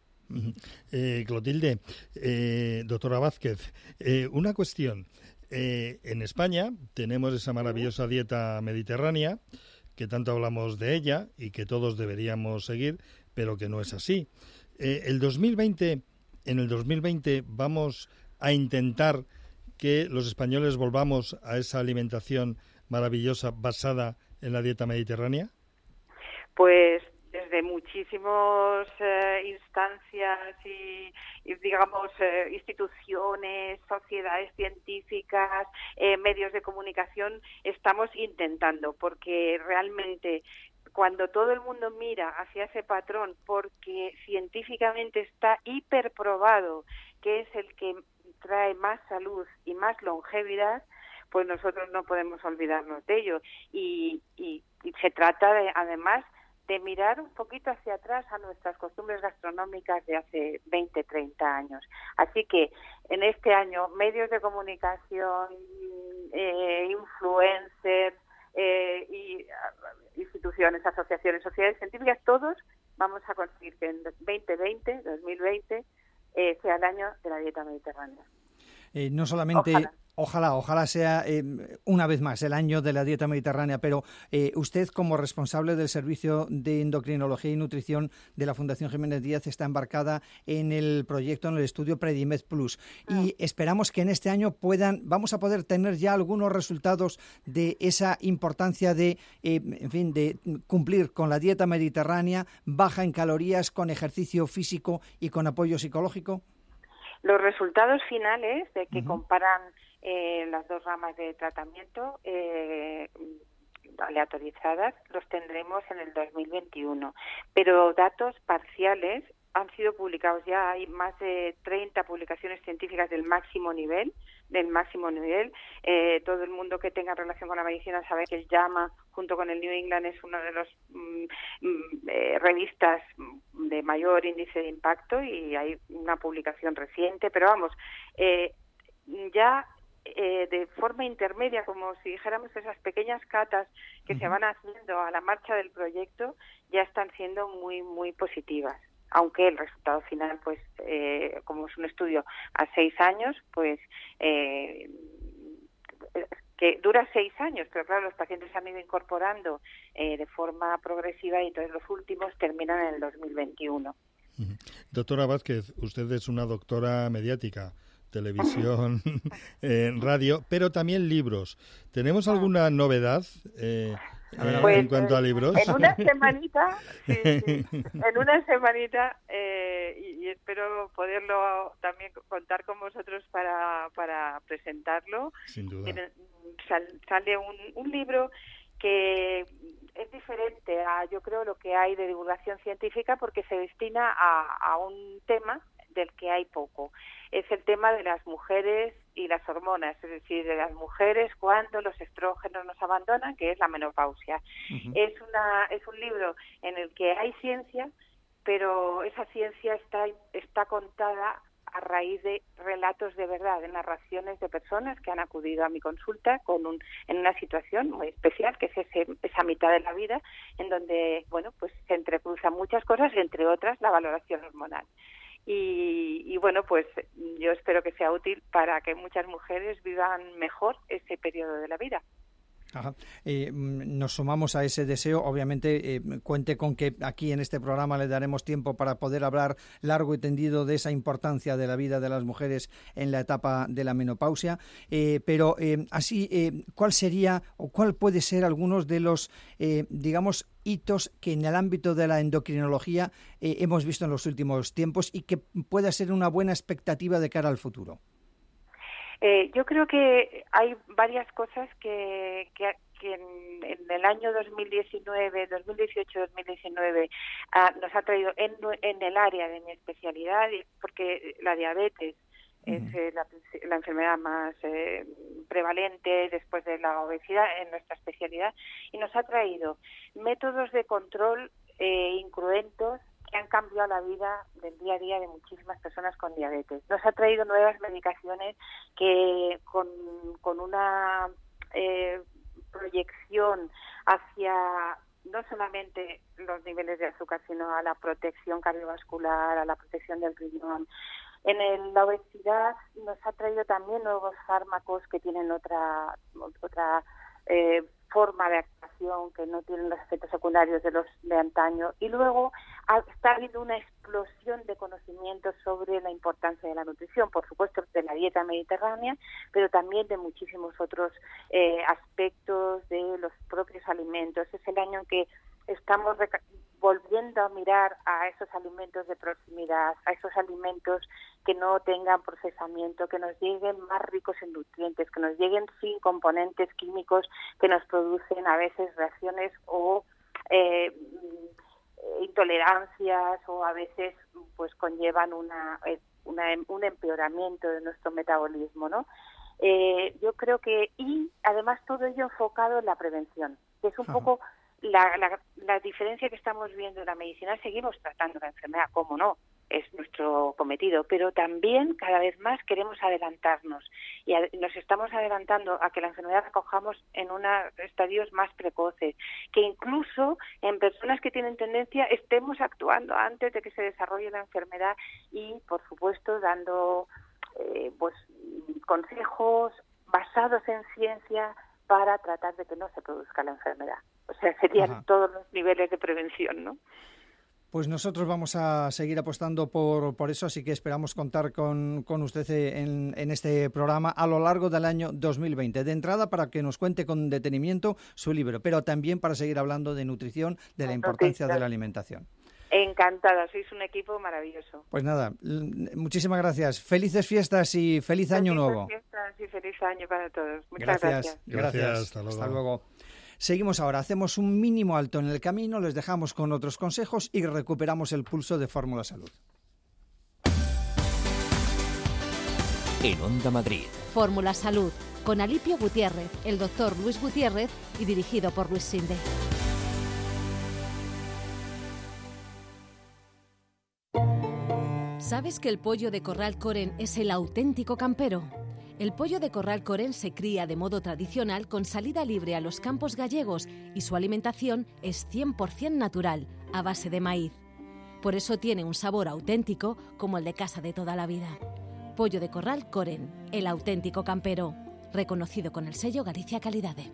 Speaker 3: Eh, Clotilde, eh, doctora Vázquez, eh, una cuestión. Eh, en España tenemos esa maravillosa dieta mediterránea, que tanto hablamos de ella y que todos deberíamos seguir, pero que no es así. Eh, el dos mil veinte... En el dos mil veinte vamos a intentar que los españoles volvamos a esa alimentación maravillosa basada en la dieta mediterránea.
Speaker 21: Pues desde muchísimas eh, instancias y, digamos, eh, instituciones, sociedades científicas, eh, medios de comunicación, estamos intentando, porque realmente cuando todo el mundo mira hacia ese patrón, porque científicamente está hiperprobado que es el que trae más salud y más longevidad, pues nosotros no podemos olvidarnos de ello. Y, y, y se trata, de, además, de mirar un poquito hacia atrás a nuestras costumbres gastronómicas de hace veinte, treinta años. Así que en este año, medios de comunicación, eh, influencers, eh, y uh, instituciones, asociaciones, sociedades científicas, todos vamos a conseguir que en veinte veinte, dos mil veinte, eh, sea el año de la dieta mediterránea.
Speaker 2: Eh, no solamente...
Speaker 21: Ojalá.
Speaker 2: Ojalá, ojalá sea eh, una vez más el año de la dieta mediterránea, pero eh, usted como responsable del Servicio de Endocrinología y Nutrición de la Fundación Jiménez Díaz está embarcada en el proyecto, en el estudio Predimed Plus, y esperamos que en este año puedan, vamos a poder tener ya algunos resultados de esa importancia de, eh, en fin, de cumplir con la dieta mediterránea, baja en calorías, con ejercicio físico y con apoyo psicológico.
Speaker 21: Los resultados finales de que uh-huh. comparan eh, las dos ramas de tratamiento eh, aleatorizadas los tendremos en el dos mil veintiuno, pero datos parciales han sido publicados ya, hay más de treinta publicaciones científicas del máximo nivel, del máximo nivel. Eh, todo el mundo que tenga relación con la medicina sabe que el JAMA, junto con el New England, es uno de los mm, eh, revistas de mayor índice de impacto, y hay una publicación reciente, pero vamos, eh, ya eh, de forma intermedia, como si dijéramos, esas pequeñas catas que uh-huh. se van haciendo a la marcha del proyecto ya están siendo muy, muy positivas. Aunque el resultado final, pues, eh, como es un estudio a seis años, pues, eh, que dura seis años, pero claro, los pacientes se han ido incorporando eh, de forma progresiva, y entonces los últimos terminan en el dos mil veintiuno.
Speaker 3: Doctora Vázquez, usted es una doctora mediática, televisión, eh, radio, pero también libros. ¿Tenemos alguna novedad eh, eh,
Speaker 21: pues,
Speaker 3: en cuanto a libros?
Speaker 21: En una semanita, sí, sí, en una semanita, eh, y, y espero poderlo también contar con vosotros para, para presentarlo.
Speaker 3: Sin duda.
Speaker 21: Sal, sale un, un libro que es diferente a, yo creo, lo que hay de divulgación científica, porque se destina a, a un tema del que hay poco. Es el tema de las mujeres y las hormonas, es decir, de las mujeres cuando los estrógenos nos abandonan, que es la menopausia. Uh-huh. Es una es un libro en el que hay ciencia, pero esa ciencia está está contada a raíz de relatos de verdad, de narraciones de personas que han acudido a mi consulta con un, en una situación muy especial, que es ese, esa mitad de la vida en donde, bueno, pues se entrecruzan muchas cosas, entre otras la valoración hormonal. Y, y bueno, pues yo espero que sea útil para que muchas mujeres vivan mejor ese periodo de la vida.
Speaker 2: Ajá. Eh, nos sumamos a ese deseo. Obviamente, eh, cuente con que aquí en este programa le daremos tiempo para poder hablar largo y tendido de esa importancia de la vida de las mujeres en la etapa de la menopausia. Eh, pero eh, así, eh, ¿cuál sería o cuál puede ser algunos de los, eh, digamos, hitos que en el ámbito de la endocrinología eh, hemos visto en los últimos tiempos y que pueda ser una buena expectativa de cara al futuro?
Speaker 21: Eh, yo creo que hay varias cosas que, que, que en, en el año dos mil diecinueve, dos mil dieciocho, dos mil diecinueve ah, nos ha traído en, en el área de mi especialidad, porque la diabetes uh-huh. es eh, la, la enfermedad más eh, prevalente después de la obesidad en nuestra especialidad, y nos ha traído métodos de control eh, incruentos que han cambiado la vida del día a día de muchísimas personas con diabetes. Nos ha traído nuevas medicaciones que con, con una eh, proyección hacia no solamente los niveles de azúcar, sino a la protección cardiovascular, a la protección del riñón. En el, la obesidad nos ha traído también nuevos fármacos que tienen otra otra eh, forma de actuación, que no tienen los efectos secundarios de los de antaño, y luego ha, está habiendo una explosión de conocimientos sobre la importancia de la nutrición, por supuesto de la dieta mediterránea, pero también de muchísimos otros eh, aspectos de los propios alimentos. Es el año en que estamos reca- volviendo volviendo a mirar a esos alimentos de proximidad, a esos alimentos que no tengan procesamiento, que nos lleguen más ricos en nutrientes, que nos lleguen sin componentes químicos que nos producen a veces reacciones o eh, intolerancias, o a veces pues conllevan una, una un empeoramiento de nuestro metabolismo, ¿no? Eh, yo creo que, y además todo ello enfocado en la prevención, que es un Ajá. poco la, la, la diferencia que estamos viendo en la medicina. Seguimos tratando la enfermedad, cómo no, es nuestro cometido, pero también cada vez más queremos adelantarnos y a, nos estamos adelantando a que la enfermedad la cojamos en unos estadios más precoces, que incluso en personas que tienen tendencia estemos actuando antes de que se desarrolle la enfermedad y, por supuesto, dando eh, pues consejos basados en ciencia para tratar de que no se produzca la enfermedad. O sea, serían Ajá. todos los niveles de prevención, ¿no?
Speaker 2: Pues nosotros vamos a seguir apostando por, por eso, así que esperamos contar con, con usted en, en este programa a lo largo del año dos mil veinte. De entrada, para que nos cuente con detenimiento su libro, pero también para seguir hablando de nutrición, de la importancia de la alimentación.
Speaker 21: Encantada, sois un equipo maravilloso.
Speaker 2: Pues nada, muchísimas gracias. Felices fiestas y feliz año
Speaker 21: Felices
Speaker 2: nuevo.
Speaker 21: fiestas y feliz año para todos. Muchas
Speaker 2: gracias.
Speaker 21: Gracias,
Speaker 2: gracias.
Speaker 3: gracias. Hasta luego.
Speaker 2: Hasta luego. Seguimos ahora, hacemos un mínimo alto en el camino, les dejamos con otros consejos y recuperamos el pulso de Fórmula Salud.
Speaker 1: En Onda Madrid.
Speaker 6: Fórmula Salud, con Alipio Gutiérrez, el doctor Luis Gutiérrez y dirigido por Luis Sinde. ¿Sabes que el pollo de corral Coren es el auténtico campero? El pollo de corral Coren se cría de modo tradicional con salida libre a los campos gallegos y su alimentación es cien por ciento natural, a base de maíz. Por eso tiene un sabor auténtico como el de casa de toda la vida. Pollo de corral Coren, el auténtico campero, reconocido con el sello Galicia Calidade.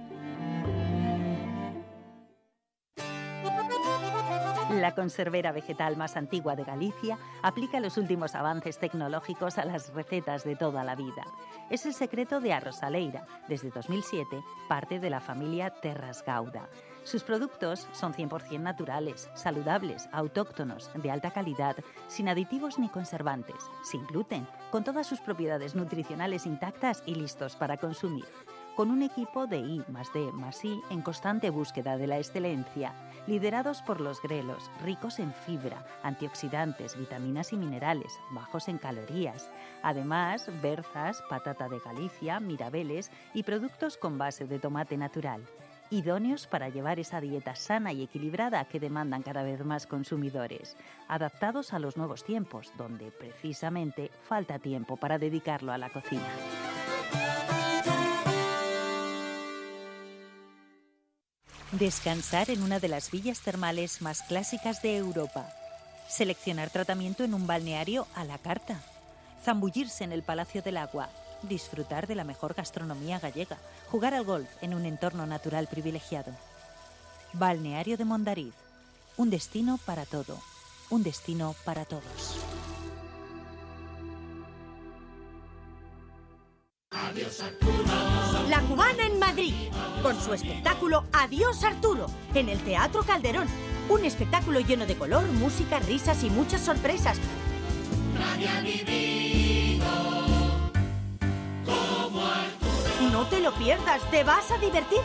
Speaker 8: La conservera vegetal más antigua de Galicia aplica los últimos avances tecnológicos a las recetas de toda la vida. Es el secreto de Arrosaleira, desde dos mil siete, parte de la familia Terras Gauda. Sus productos son cien por ciento naturales, saludables, autóctonos, de alta calidad, sin aditivos ni conservantes, sin gluten, con todas sus propiedades nutricionales intactas y listos para consumir. Con un equipo de I más D más I en constante búsqueda de la excelencia, liderados por los grelos, ricos en fibra, antioxidantes, vitaminas y minerales, bajos en calorías. Además, berzas, patata de Galicia, mirabeles y productos con base de tomate natural. Idóneos para llevar esa dieta sana y equilibrada que demandan cada vez más consumidores. Adaptados a los nuevos tiempos, donde precisamente falta tiempo para dedicarlo a la cocina. Descansar en una de las villas termales más clásicas de Europa. Seleccionar tratamiento en un balneario a la carta. Zambullirse en el Palacio del Agua. Disfrutar de la mejor gastronomía gallega. Jugar al golf en un entorno natural privilegiado. Balneario de Mondariz. Un destino para todo. Un destino para todos.
Speaker 17: Adiós Arturo. La Cubana en Madrid, con su espectáculo Adiós Arturo, en el Teatro Calderón. Un espectáculo lleno de color, música, risas y muchas sorpresas.
Speaker 15: Nadie ha vivido como Arturo.
Speaker 17: No te lo pierdas, te vas a divertir.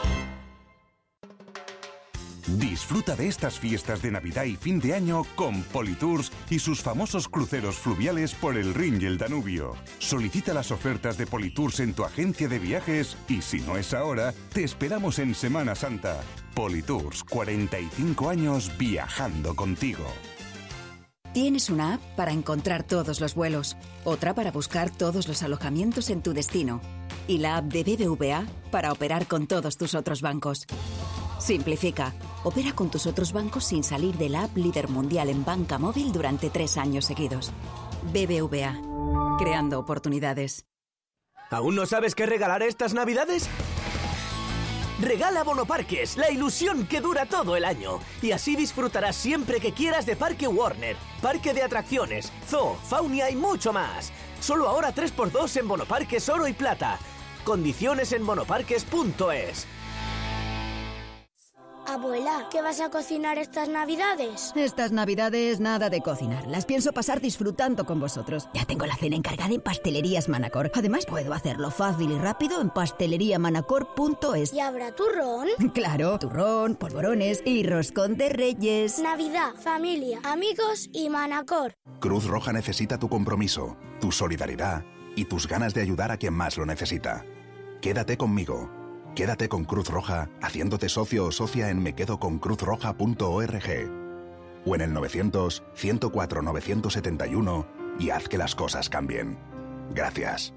Speaker 20: Disfruta de estas fiestas de Navidad y fin de año con Politours y sus famosos cruceros fluviales por el Rin y el Danubio. Solicita las ofertas de Politours en tu agencia de viajes y si no es ahora, te esperamos en Semana Santa. Politours, cuarenta y cinco años viajando contigo.
Speaker 12: Tienes una app para encontrar todos los vuelos, otra para buscar todos los alojamientos en tu destino y la app de B B V A para operar con todos tus otros bancos. Simplifica. Opera con tus otros bancos sin salir de la app líder mundial en banca móvil durante tres años seguidos. B B V A. Creando oportunidades.
Speaker 9: ¿Aún no sabes qué regalar estas Navidades? Regala Bonoparques, la ilusión que dura todo el año. Y así disfrutarás siempre que quieras de Parque Warner, parque de atracciones, zoo, faunia y mucho más. Solo ahora tres por dos en Bonoparques Oro y Plata. Condiciones en bonoparques punto es.
Speaker 11: Abuela, ¿qué vas a cocinar estas Navidades?
Speaker 12: Estas Navidades nada de cocinar. Las pienso pasar disfrutando con vosotros. Ya tengo la cena encargada en Pastelerías Manacor. Además, puedo hacerlo fácil y rápido en pastelería manacor punto es.
Speaker 11: ¿Y habrá turrón?
Speaker 12: Claro, turrón, polvorones y roscón de Reyes.
Speaker 11: Navidad, familia, amigos y Manacor.
Speaker 20: Cruz Roja necesita tu compromiso, tu solidaridad y tus ganas de ayudar a quien más lo necesita. Quédate conmigo. Quédate con Cruz Roja haciéndote socio o socia en mequedoconcruzroja punto org o en el novecientos, ciento cuatro, novecientos setenta y uno y haz que las cosas cambien. Gracias.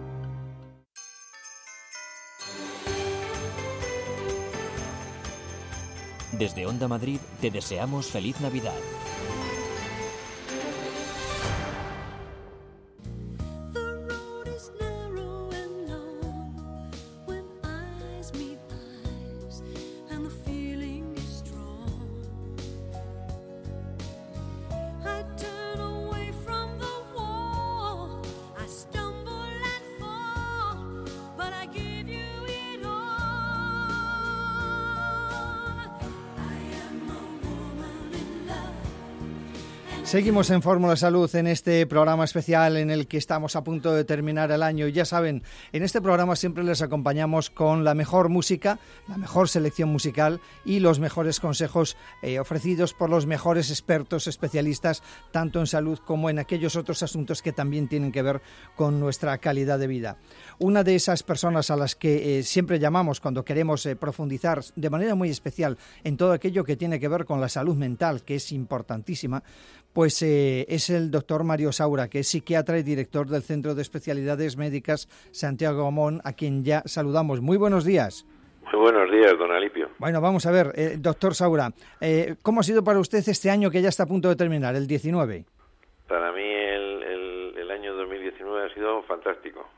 Speaker 1: Desde Onda Madrid te deseamos feliz Navidad.
Speaker 2: Seguimos en Fórmula Salud en este programa especial en el que estamos a punto de terminar el año. Ya saben, en este programa siempre les acompañamos con la mejor música, la mejor selección musical y los mejores consejos eh, ofrecidos por los mejores expertos, especialistas, tanto en salud como en aquellos otros asuntos que también tienen que ver con nuestra calidad de vida. Una de esas personas a las que eh, siempre llamamos cuando queremos eh, profundizar de manera muy especial en todo aquello que tiene que ver con la salud mental, que es importantísima, pues eh, es el doctor Mario Saura, que es psiquiatra y director del Centro de Especialidades Médicas Santiago Gamón, a quien ya saludamos. Muy buenos días.
Speaker 4: Muy buenos días, don Alipio.
Speaker 2: Bueno, vamos a ver, eh, doctor Saura, eh, ¿cómo ha sido para usted este año que ya está a punto de terminar, el diecinueve?
Speaker 4: Para mí el, el, el año dos mil diecinueve ha sido fantástico.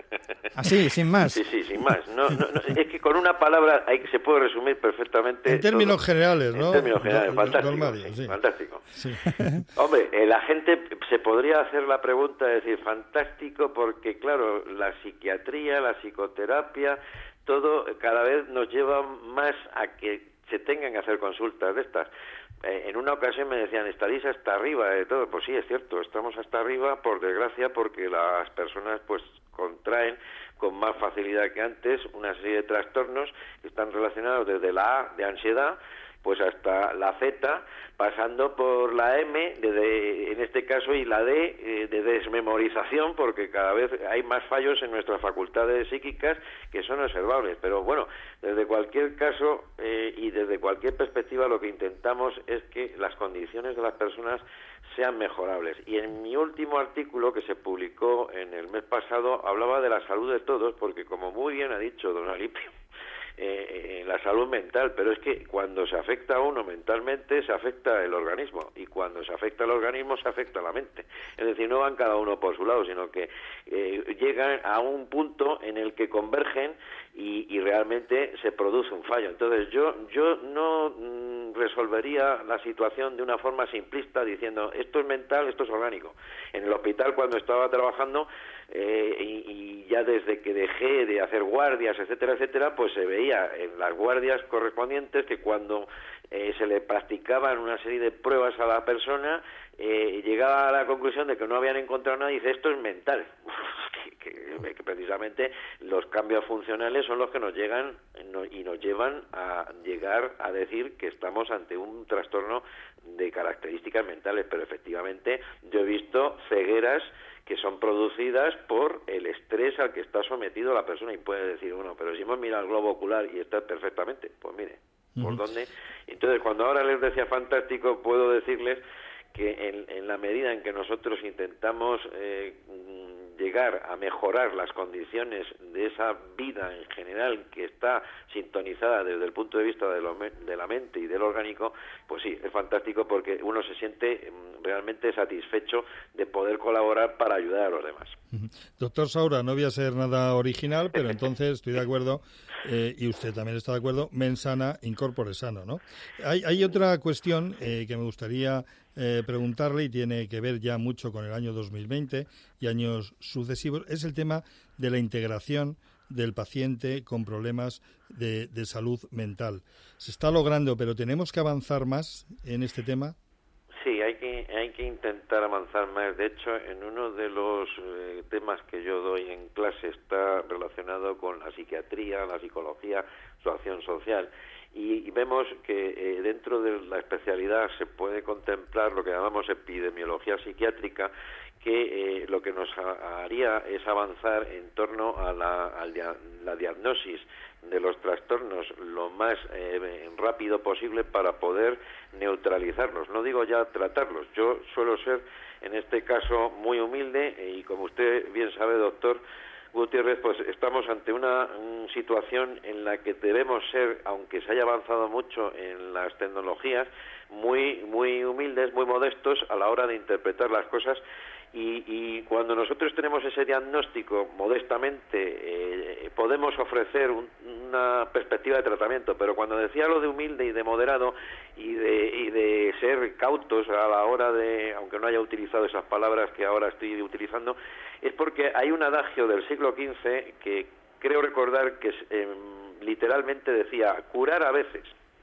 Speaker 2: Así, sin más.
Speaker 4: Sí, sí, sin más. No, no, no, es que con una palabra hay que se puede resumir perfectamente.
Speaker 3: En términos
Speaker 4: todo.
Speaker 3: generales, ¿no?
Speaker 4: En términos generales,
Speaker 3: Don,
Speaker 4: fantástico.
Speaker 3: don Mario, sí.
Speaker 4: Fantástico.
Speaker 3: Sí.
Speaker 4: Hombre, eh, la gente se podría hacer la pregunta de decir fantástico porque, claro, la psiquiatría, la psicoterapia, todo cada vez nos lleva más a que se tengan que hacer consultas de estas. Eh, en una ocasión me decían, estaréis hasta arriba de todo. Pues sí, es cierto, estamos hasta arriba, por desgracia, porque las personas pues contraen con más facilidad que antes una serie de trastornos que están relacionados desde la A de ansiedad pues hasta la Z, pasando por la M, de, de, en este caso, y la D, eh, de desmemorización, porque cada vez hay más fallos en nuestras facultades psíquicas que son observables. Pero bueno, desde cualquier caso eh, y desde cualquier perspectiva, lo que intentamos es que las condiciones de las personas sean mejorables. Y en mi último artículo, que se publicó en el mes pasado, hablaba de la salud de todos, porque como muy bien ha dicho don Alipio, Eh, en la salud mental, pero es que cuando se afecta a uno mentalmente se afecta el organismo, y cuando se afecta el organismo se afecta la mente. Es decir, no van cada uno por su lado, sino que eh, llegan a un punto en el que convergen y, y realmente se produce un fallo. Entonces yo yo no mm, resolvería la situación de una forma simplista diciendo esto es mental, esto es orgánico. En el hospital, cuando estaba trabajando, eh, y, y ya desde que dejé de hacer guardias, etcétera, etcétera, pues se veía en las guardias correspondientes que cuando eh, se le practicaban una serie de pruebas a la persona, eh, llegaba a la conclusión de que no habían encontrado nada y dice, esto es mental. que, que, que precisamente los cambios funcionales son los que nos llegan no, y nos llevan a llegar a decir que estamos ante un trastorno de características mentales, pero efectivamente yo he visto cegueras que son producidas por el estrés al que está sometido la persona, y puede decir uno, pero si hemos mirado el globo ocular y está perfectamente, pues mire, ¿por uh-huh. dónde? Entonces, cuando ahora les decía fantástico, puedo decirles que en, en la medida en que nosotros intentamos eh, llegar a mejorar las condiciones de esa vida en general que está sintonizada desde el punto de vista de, lo, de la mente y del orgánico, pues sí, es fantástico porque uno se siente realmente satisfecho de poder colaborar para ayudar a los demás.
Speaker 3: Doctor Saura, no voy a ser nada original, pero entonces estoy de acuerdo, eh, y usted también está de acuerdo, mens sana, in corpore sano, ¿no? Hay, hay otra cuestión eh, que me gustaría eh, preguntarle, y tiene que ver ya mucho con el año dos mil veinte y años sucesivos, es el tema de la integración del paciente con problemas de, de salud mental. Se está logrando, pero ¿tenemos que avanzar más en este tema?
Speaker 4: Sí, hay que hay que intentar avanzar más. De hecho, en uno de los eh, temas que yo doy en clase está relacionado con la psiquiatría, la psicología, su acción social. Y, y vemos que eh, dentro de la especialidad se puede contemplar lo que llamamos epidemiología psiquiátrica, que eh, lo que nos haría es avanzar en torno a la, a la diagnosis de los trastornos lo más eh, rápido posible para poder neutralizarlos. No digo ya tratarlos. Yo suelo ser, en este caso, muy humilde y, como usted bien sabe, doctor Gutiérrez, pues estamos ante una, una situación en la que debemos ser, aunque se haya avanzado mucho en las tecnologías, muy, muy humildes, muy modestos a la hora de interpretar las cosas. Y, y cuando nosotros tenemos ese diagnóstico, modestamente, eh, podemos ofrecer un, una perspectiva de tratamiento, pero cuando decía lo de humilde y de moderado y de, y de ser cautos a la hora de, aunque no haya utilizado esas palabras que ahora estoy utilizando, es porque hay un adagio del siglo quince que creo recordar que eh, literalmente decía: curar a veces,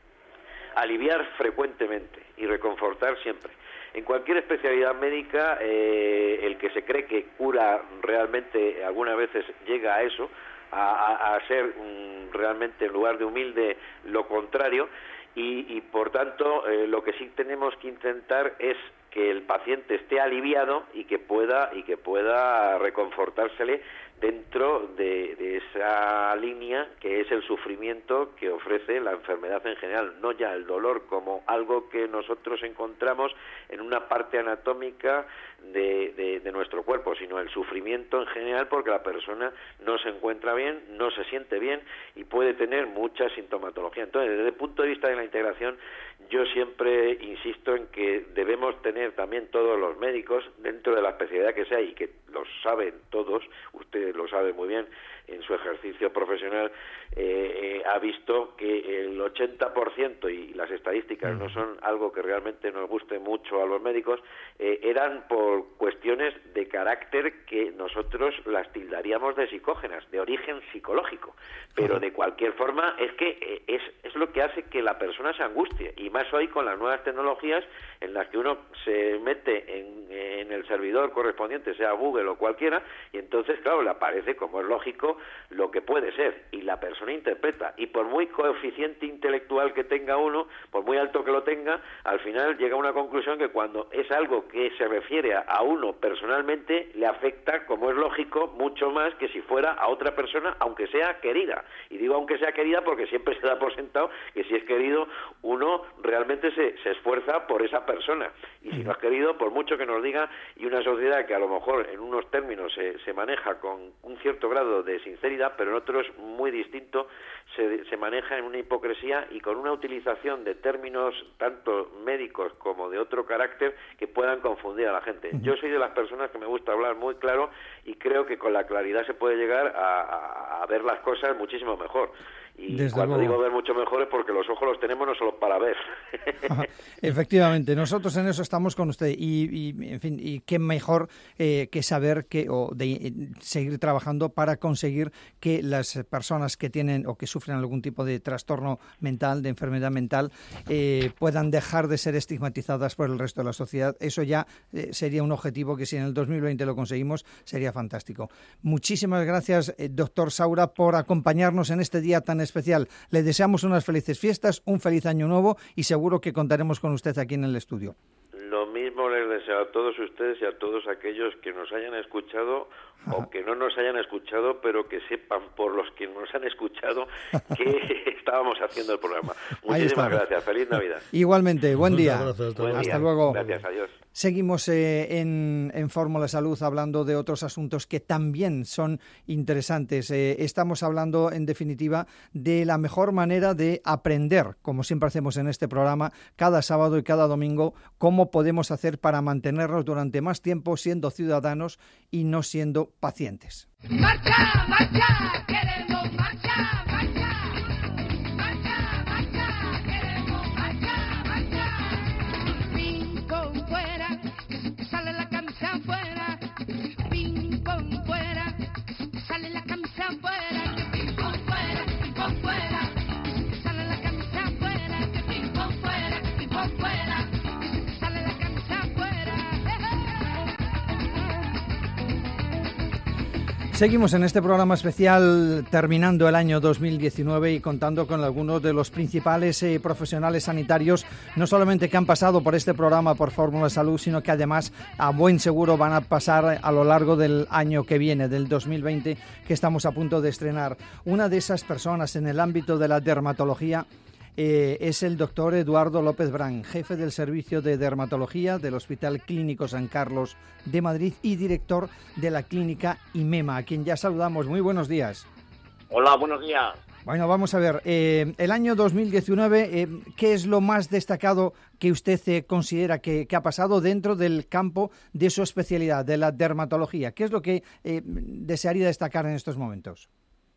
Speaker 4: aliviar frecuentemente y reconfortar siempre. En cualquier especialidad médica, eh, el que se cree que cura realmente algunas veces llega a eso, a, a, a ser um, realmente, en lugar de humilde, lo contrario, y, y por tanto eh, lo que sí tenemos que intentar es que el paciente esté aliviado y que pueda y que pueda reconfortársele dentro de, de esa línea que es el sufrimiento que ofrece la enfermedad en general, no ya el dolor como algo que nosotros encontramos en una parte anatómica de, de, de nuestro cuerpo, sino el sufrimiento en general, porque la persona no se encuentra bien, no se siente bien y puede tener mucha sintomatología. Entonces, desde el punto de vista de la integración, yo siempre insisto en que debemos tener también todos los médicos, dentro de la especialidad que sea, y que lo saben todos, usted lo sabe muy bien en su ejercicio profesional, eh, eh, ha visto que el ochenta por ciento, y las estadísticas no son algo que realmente nos guste mucho a los médicos, eh, eran por cuestiones de carácter que nosotros las tildaríamos de psicógenas, de origen psicológico, pero de cualquier forma es que eh, es, es lo que hace que la persona se angustie, y más hoy con las nuevas tecnologías en las que uno se mete en, en el servidor correspondiente, sea Google o cualquiera, y entonces, claro, le aparece, como es lógico, lo que puede ser, y la persona interpreta, y por muy coeficiente intelectual que tenga uno, por muy alto que lo tenga, al final llega a una conclusión que cuando es algo que se refiere a uno personalmente, le afecta, como es lógico, mucho más que si fuera a otra persona, aunque sea querida. Y digo aunque sea querida porque siempre se da por sentado que si es querido, uno realmente se, se esfuerza por esa persona, y si no es querido, por mucho que nos diga, y una sociedad que a lo mejor en unos términos se, se maneja con un cierto grado de sinceridad, pero en otros muy distinto, se, se maneja en una hipocresía y con una utilización de términos tanto médicos como de otro carácter que puedan confundir a la gente. Uh-huh. Yo soy de las personas que me gusta hablar muy claro, y creo que con la claridad se puede llegar a, a, a ver las cosas muchísimo mejor. Y Desde cuando luego. digo ver mucho mejor es porque los ojos los tenemos no solo para ver.
Speaker 2: Efectivamente, nosotros en eso estamos con usted, y, y en fin, y qué mejor eh, que saber que o de eh, seguir trabajando para conseguir que las personas que tienen o que sufren algún tipo de trastorno mental, de enfermedad mental, eh, puedan dejar de ser estigmatizadas por el resto de la sociedad. Eso ya eh, sería un objetivo que, si en el dos mil veinte lo conseguimos, sería fantástico. Muchísimas gracias, eh, doctor Saura, por acompañarnos en este día tan especial. Le deseamos unas felices fiestas, un feliz año nuevo, y seguro que contaremos con usted aquí en el estudio.
Speaker 4: Lo mismo les deseo a todos ustedes y a todos aquellos que nos hayan escuchado o que no nos hayan escuchado, pero que sepan por los que nos han escuchado que estábamos haciendo el programa. Muchísimas gracias. Feliz Navidad.
Speaker 2: Igualmente. Buen día.
Speaker 4: Buen
Speaker 2: Hasta
Speaker 4: día.
Speaker 2: luego.
Speaker 4: Gracias. Adiós.
Speaker 2: Seguimos eh, en, en Fórmula Salud hablando de otros asuntos que también son interesantes. Eh, estamos hablando, en definitiva, de la mejor manera de aprender, como siempre hacemos en este programa, cada sábado y cada domingo, cómo podemos hacer para mantenernos durante más tiempo siendo ciudadanos y no siendo pacientes.
Speaker 15: ¡Marcha, marcha! ¡Queremos marcha, marcha! ¡Marcha, marcha! ¡Queremos marcha, marcha! Ping pong fuera, sale la camisa fuera. Ping pong fuera, sale la camisa fuera.
Speaker 2: Seguimos en este programa especial terminando el año dos mil diecinueve y contando con algunos de los principales eh, profesionales sanitarios, no solamente que han pasado por este programa por Fórmula Salud, sino que además a buen seguro van a pasar a lo largo del año que viene, del dos mil veinte, que estamos a punto de estrenar. Una de esas personas en el ámbito de la dermatología Eh, es el doctor Eduardo López Brán, jefe del Servicio de Dermatología del Hospital Clínico San Carlos de Madrid y director de la clínica IMEMA, a quien ya saludamos. Muy buenos días.
Speaker 5: Hola, buenos días.
Speaker 2: Bueno, vamos a ver, eh, el año dos mil diecinueve, eh, ¿qué es lo más destacado que usted eh, considera que, que ha pasado dentro del campo de su especialidad, de la dermatología? ¿Qué es lo que eh, desearía destacar en estos momentos?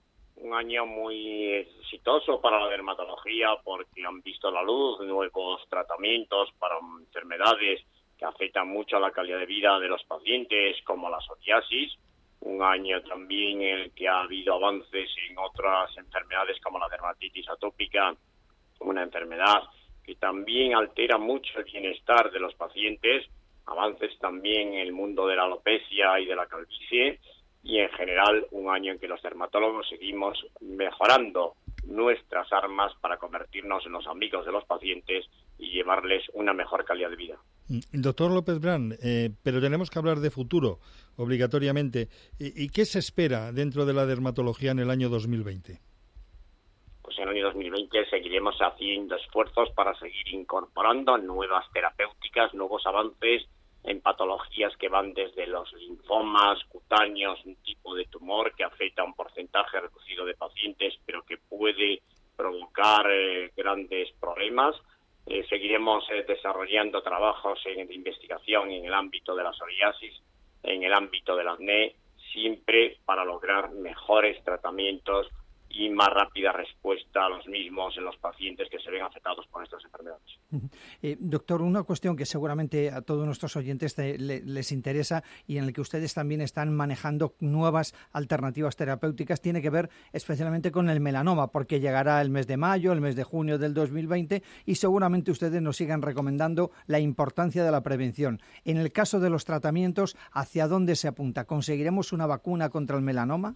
Speaker 5: Un año muy exitoso para la dermatología porque han visto la luz nuevos tratamientos para enfermedades que afectan mucho a la calidad de vida de los pacientes, como la psoriasis. Un año también en el que ha habido avances en otras enfermedades como la dermatitis atópica, una enfermedad que también altera mucho el bienestar de los pacientes. Avances también en el mundo de la alopecia y de la calvicie. Y en general un año en que los dermatólogos seguimos mejorando nuestras armas para convertirnos en los amigos de los pacientes y llevarles una mejor calidad de vida.
Speaker 3: Doctor López Brán, eh, pero tenemos que hablar de futuro, obligatoriamente. ¿Y, ¿Y qué se espera dentro de la dermatología en el año dos mil veinte?
Speaker 5: Pues en el año dos mil veinte seguiremos haciendo esfuerzos para seguir incorporando nuevas terapéuticas, nuevos avances en patologías que van desde los linfomas cutáneos, un tipo de tumor que afecta a un porcentaje reducido de pacientes, pero que puede provocar eh, grandes problemas. Eh, seguiremos eh, desarrollando trabajos en, de investigación en el ámbito de la psoriasis, en el ámbito del acné, siempre para lograr mejores tratamientos y más rápida respuesta a los mismos en los pacientes que se ven afectados por estas enfermedades.
Speaker 2: Eh, doctor, una cuestión que seguramente a todos nuestros oyentes te, le, les interesa y en la que ustedes también están manejando nuevas alternativas terapéuticas tiene que ver especialmente con el melanoma, porque llegará el mes de mayo, el mes de junio del dos mil veinte y seguramente ustedes nos sigan recomendando la importancia de la prevención. En el caso de los tratamientos, ¿hacia dónde se apunta? ¿Conseguiremos una vacuna contra el melanoma?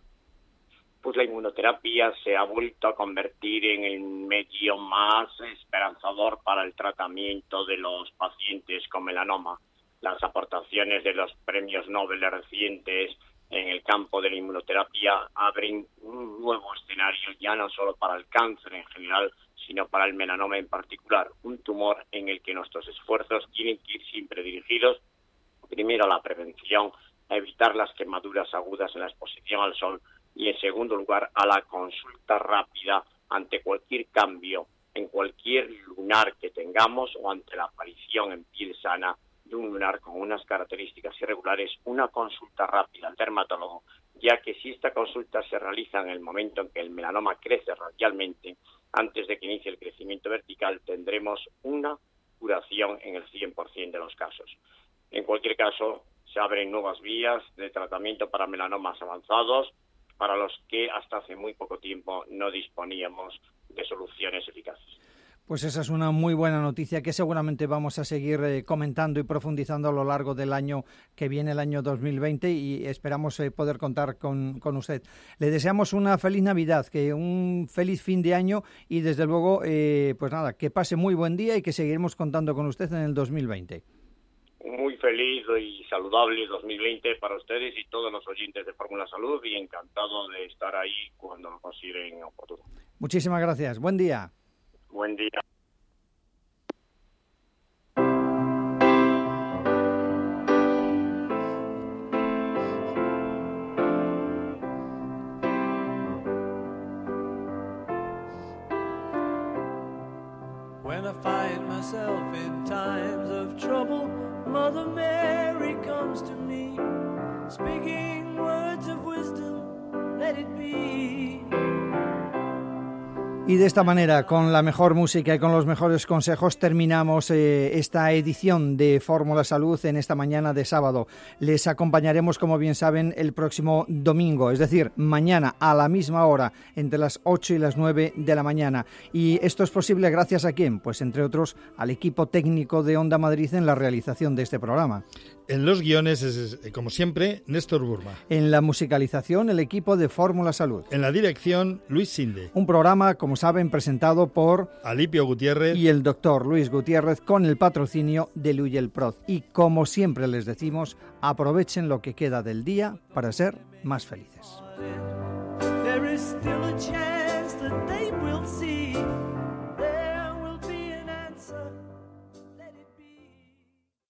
Speaker 5: Pues la inmunoterapia se ha vuelto a convertir en el medio más esperanzador para el tratamiento de los pacientes con melanoma. Las aportaciones de los premios Nobel recientes en el campo de la inmunoterapia abren un nuevo escenario, ya no solo para el cáncer en general, sino para el melanoma en particular, un tumor en el que nuestros esfuerzos tienen que ir siempre dirigidos, primero a la prevención, a evitar las quemaduras agudas en la exposición al sol, y en segundo lugar a la consulta rápida ante cualquier cambio en cualquier lunar que tengamos o ante la aparición en piel sana de un lunar con unas características irregulares, una consulta rápida al dermatólogo, ya que si esta consulta se realiza en el momento en que el melanoma crece radialmente, antes de que inicie el crecimiento vertical, tendremos una curación en el cien por ciento de los casos. En cualquier caso, se abren nuevas vías de tratamiento para melanomas avanzados, para los que hasta hace muy poco tiempo no disponíamos de soluciones eficaces.
Speaker 2: Pues esa es una muy buena noticia que seguramente vamos a seguir eh, comentando y profundizando a lo largo del año que viene, el año dos mil veinte, y esperamos eh, poder contar con, con usted. Le deseamos una feliz Navidad, que un feliz fin de año y desde luego, eh, pues nada, que pase muy buen día y que seguiremos contando con usted en el dos mil veinte.
Speaker 5: Muy feliz y saludable dos mil veinte para ustedes y todos los oyentes de Fórmula Salud y encantado de estar ahí cuando lo consideren oportuno.
Speaker 2: Muchísimas gracias. Buen día.
Speaker 5: Buen día.
Speaker 22: When I find myself in times of trouble, Mother Mary comes to me, speaking words of wisdom, let it be.
Speaker 2: Y de esta manera, con la mejor música y con los mejores consejos, terminamos eh, esta edición de Fórmula Salud en esta mañana de sábado. Les acompañaremos, como bien saben, el próximo domingo, es decir, mañana a la misma hora, entre las ocho y las nueve de la mañana. Y esto es posible gracias a quién? Pues entre otros al equipo técnico de Onda Madrid en la realización de este programa.
Speaker 3: En los guiones, es, como siempre, Néstor Burma.
Speaker 2: En la musicalización, el equipo de Fórmula Salud.
Speaker 3: En la dirección, Luis Sinde.
Speaker 2: Un programa, como saben, presentado por
Speaker 3: Alipio Gutiérrez
Speaker 2: y el doctor Luis Gutiérrez, con el patrocinio de Luyelproz. Y como siempre les decimos, aprovechen lo que queda del día para ser más felices.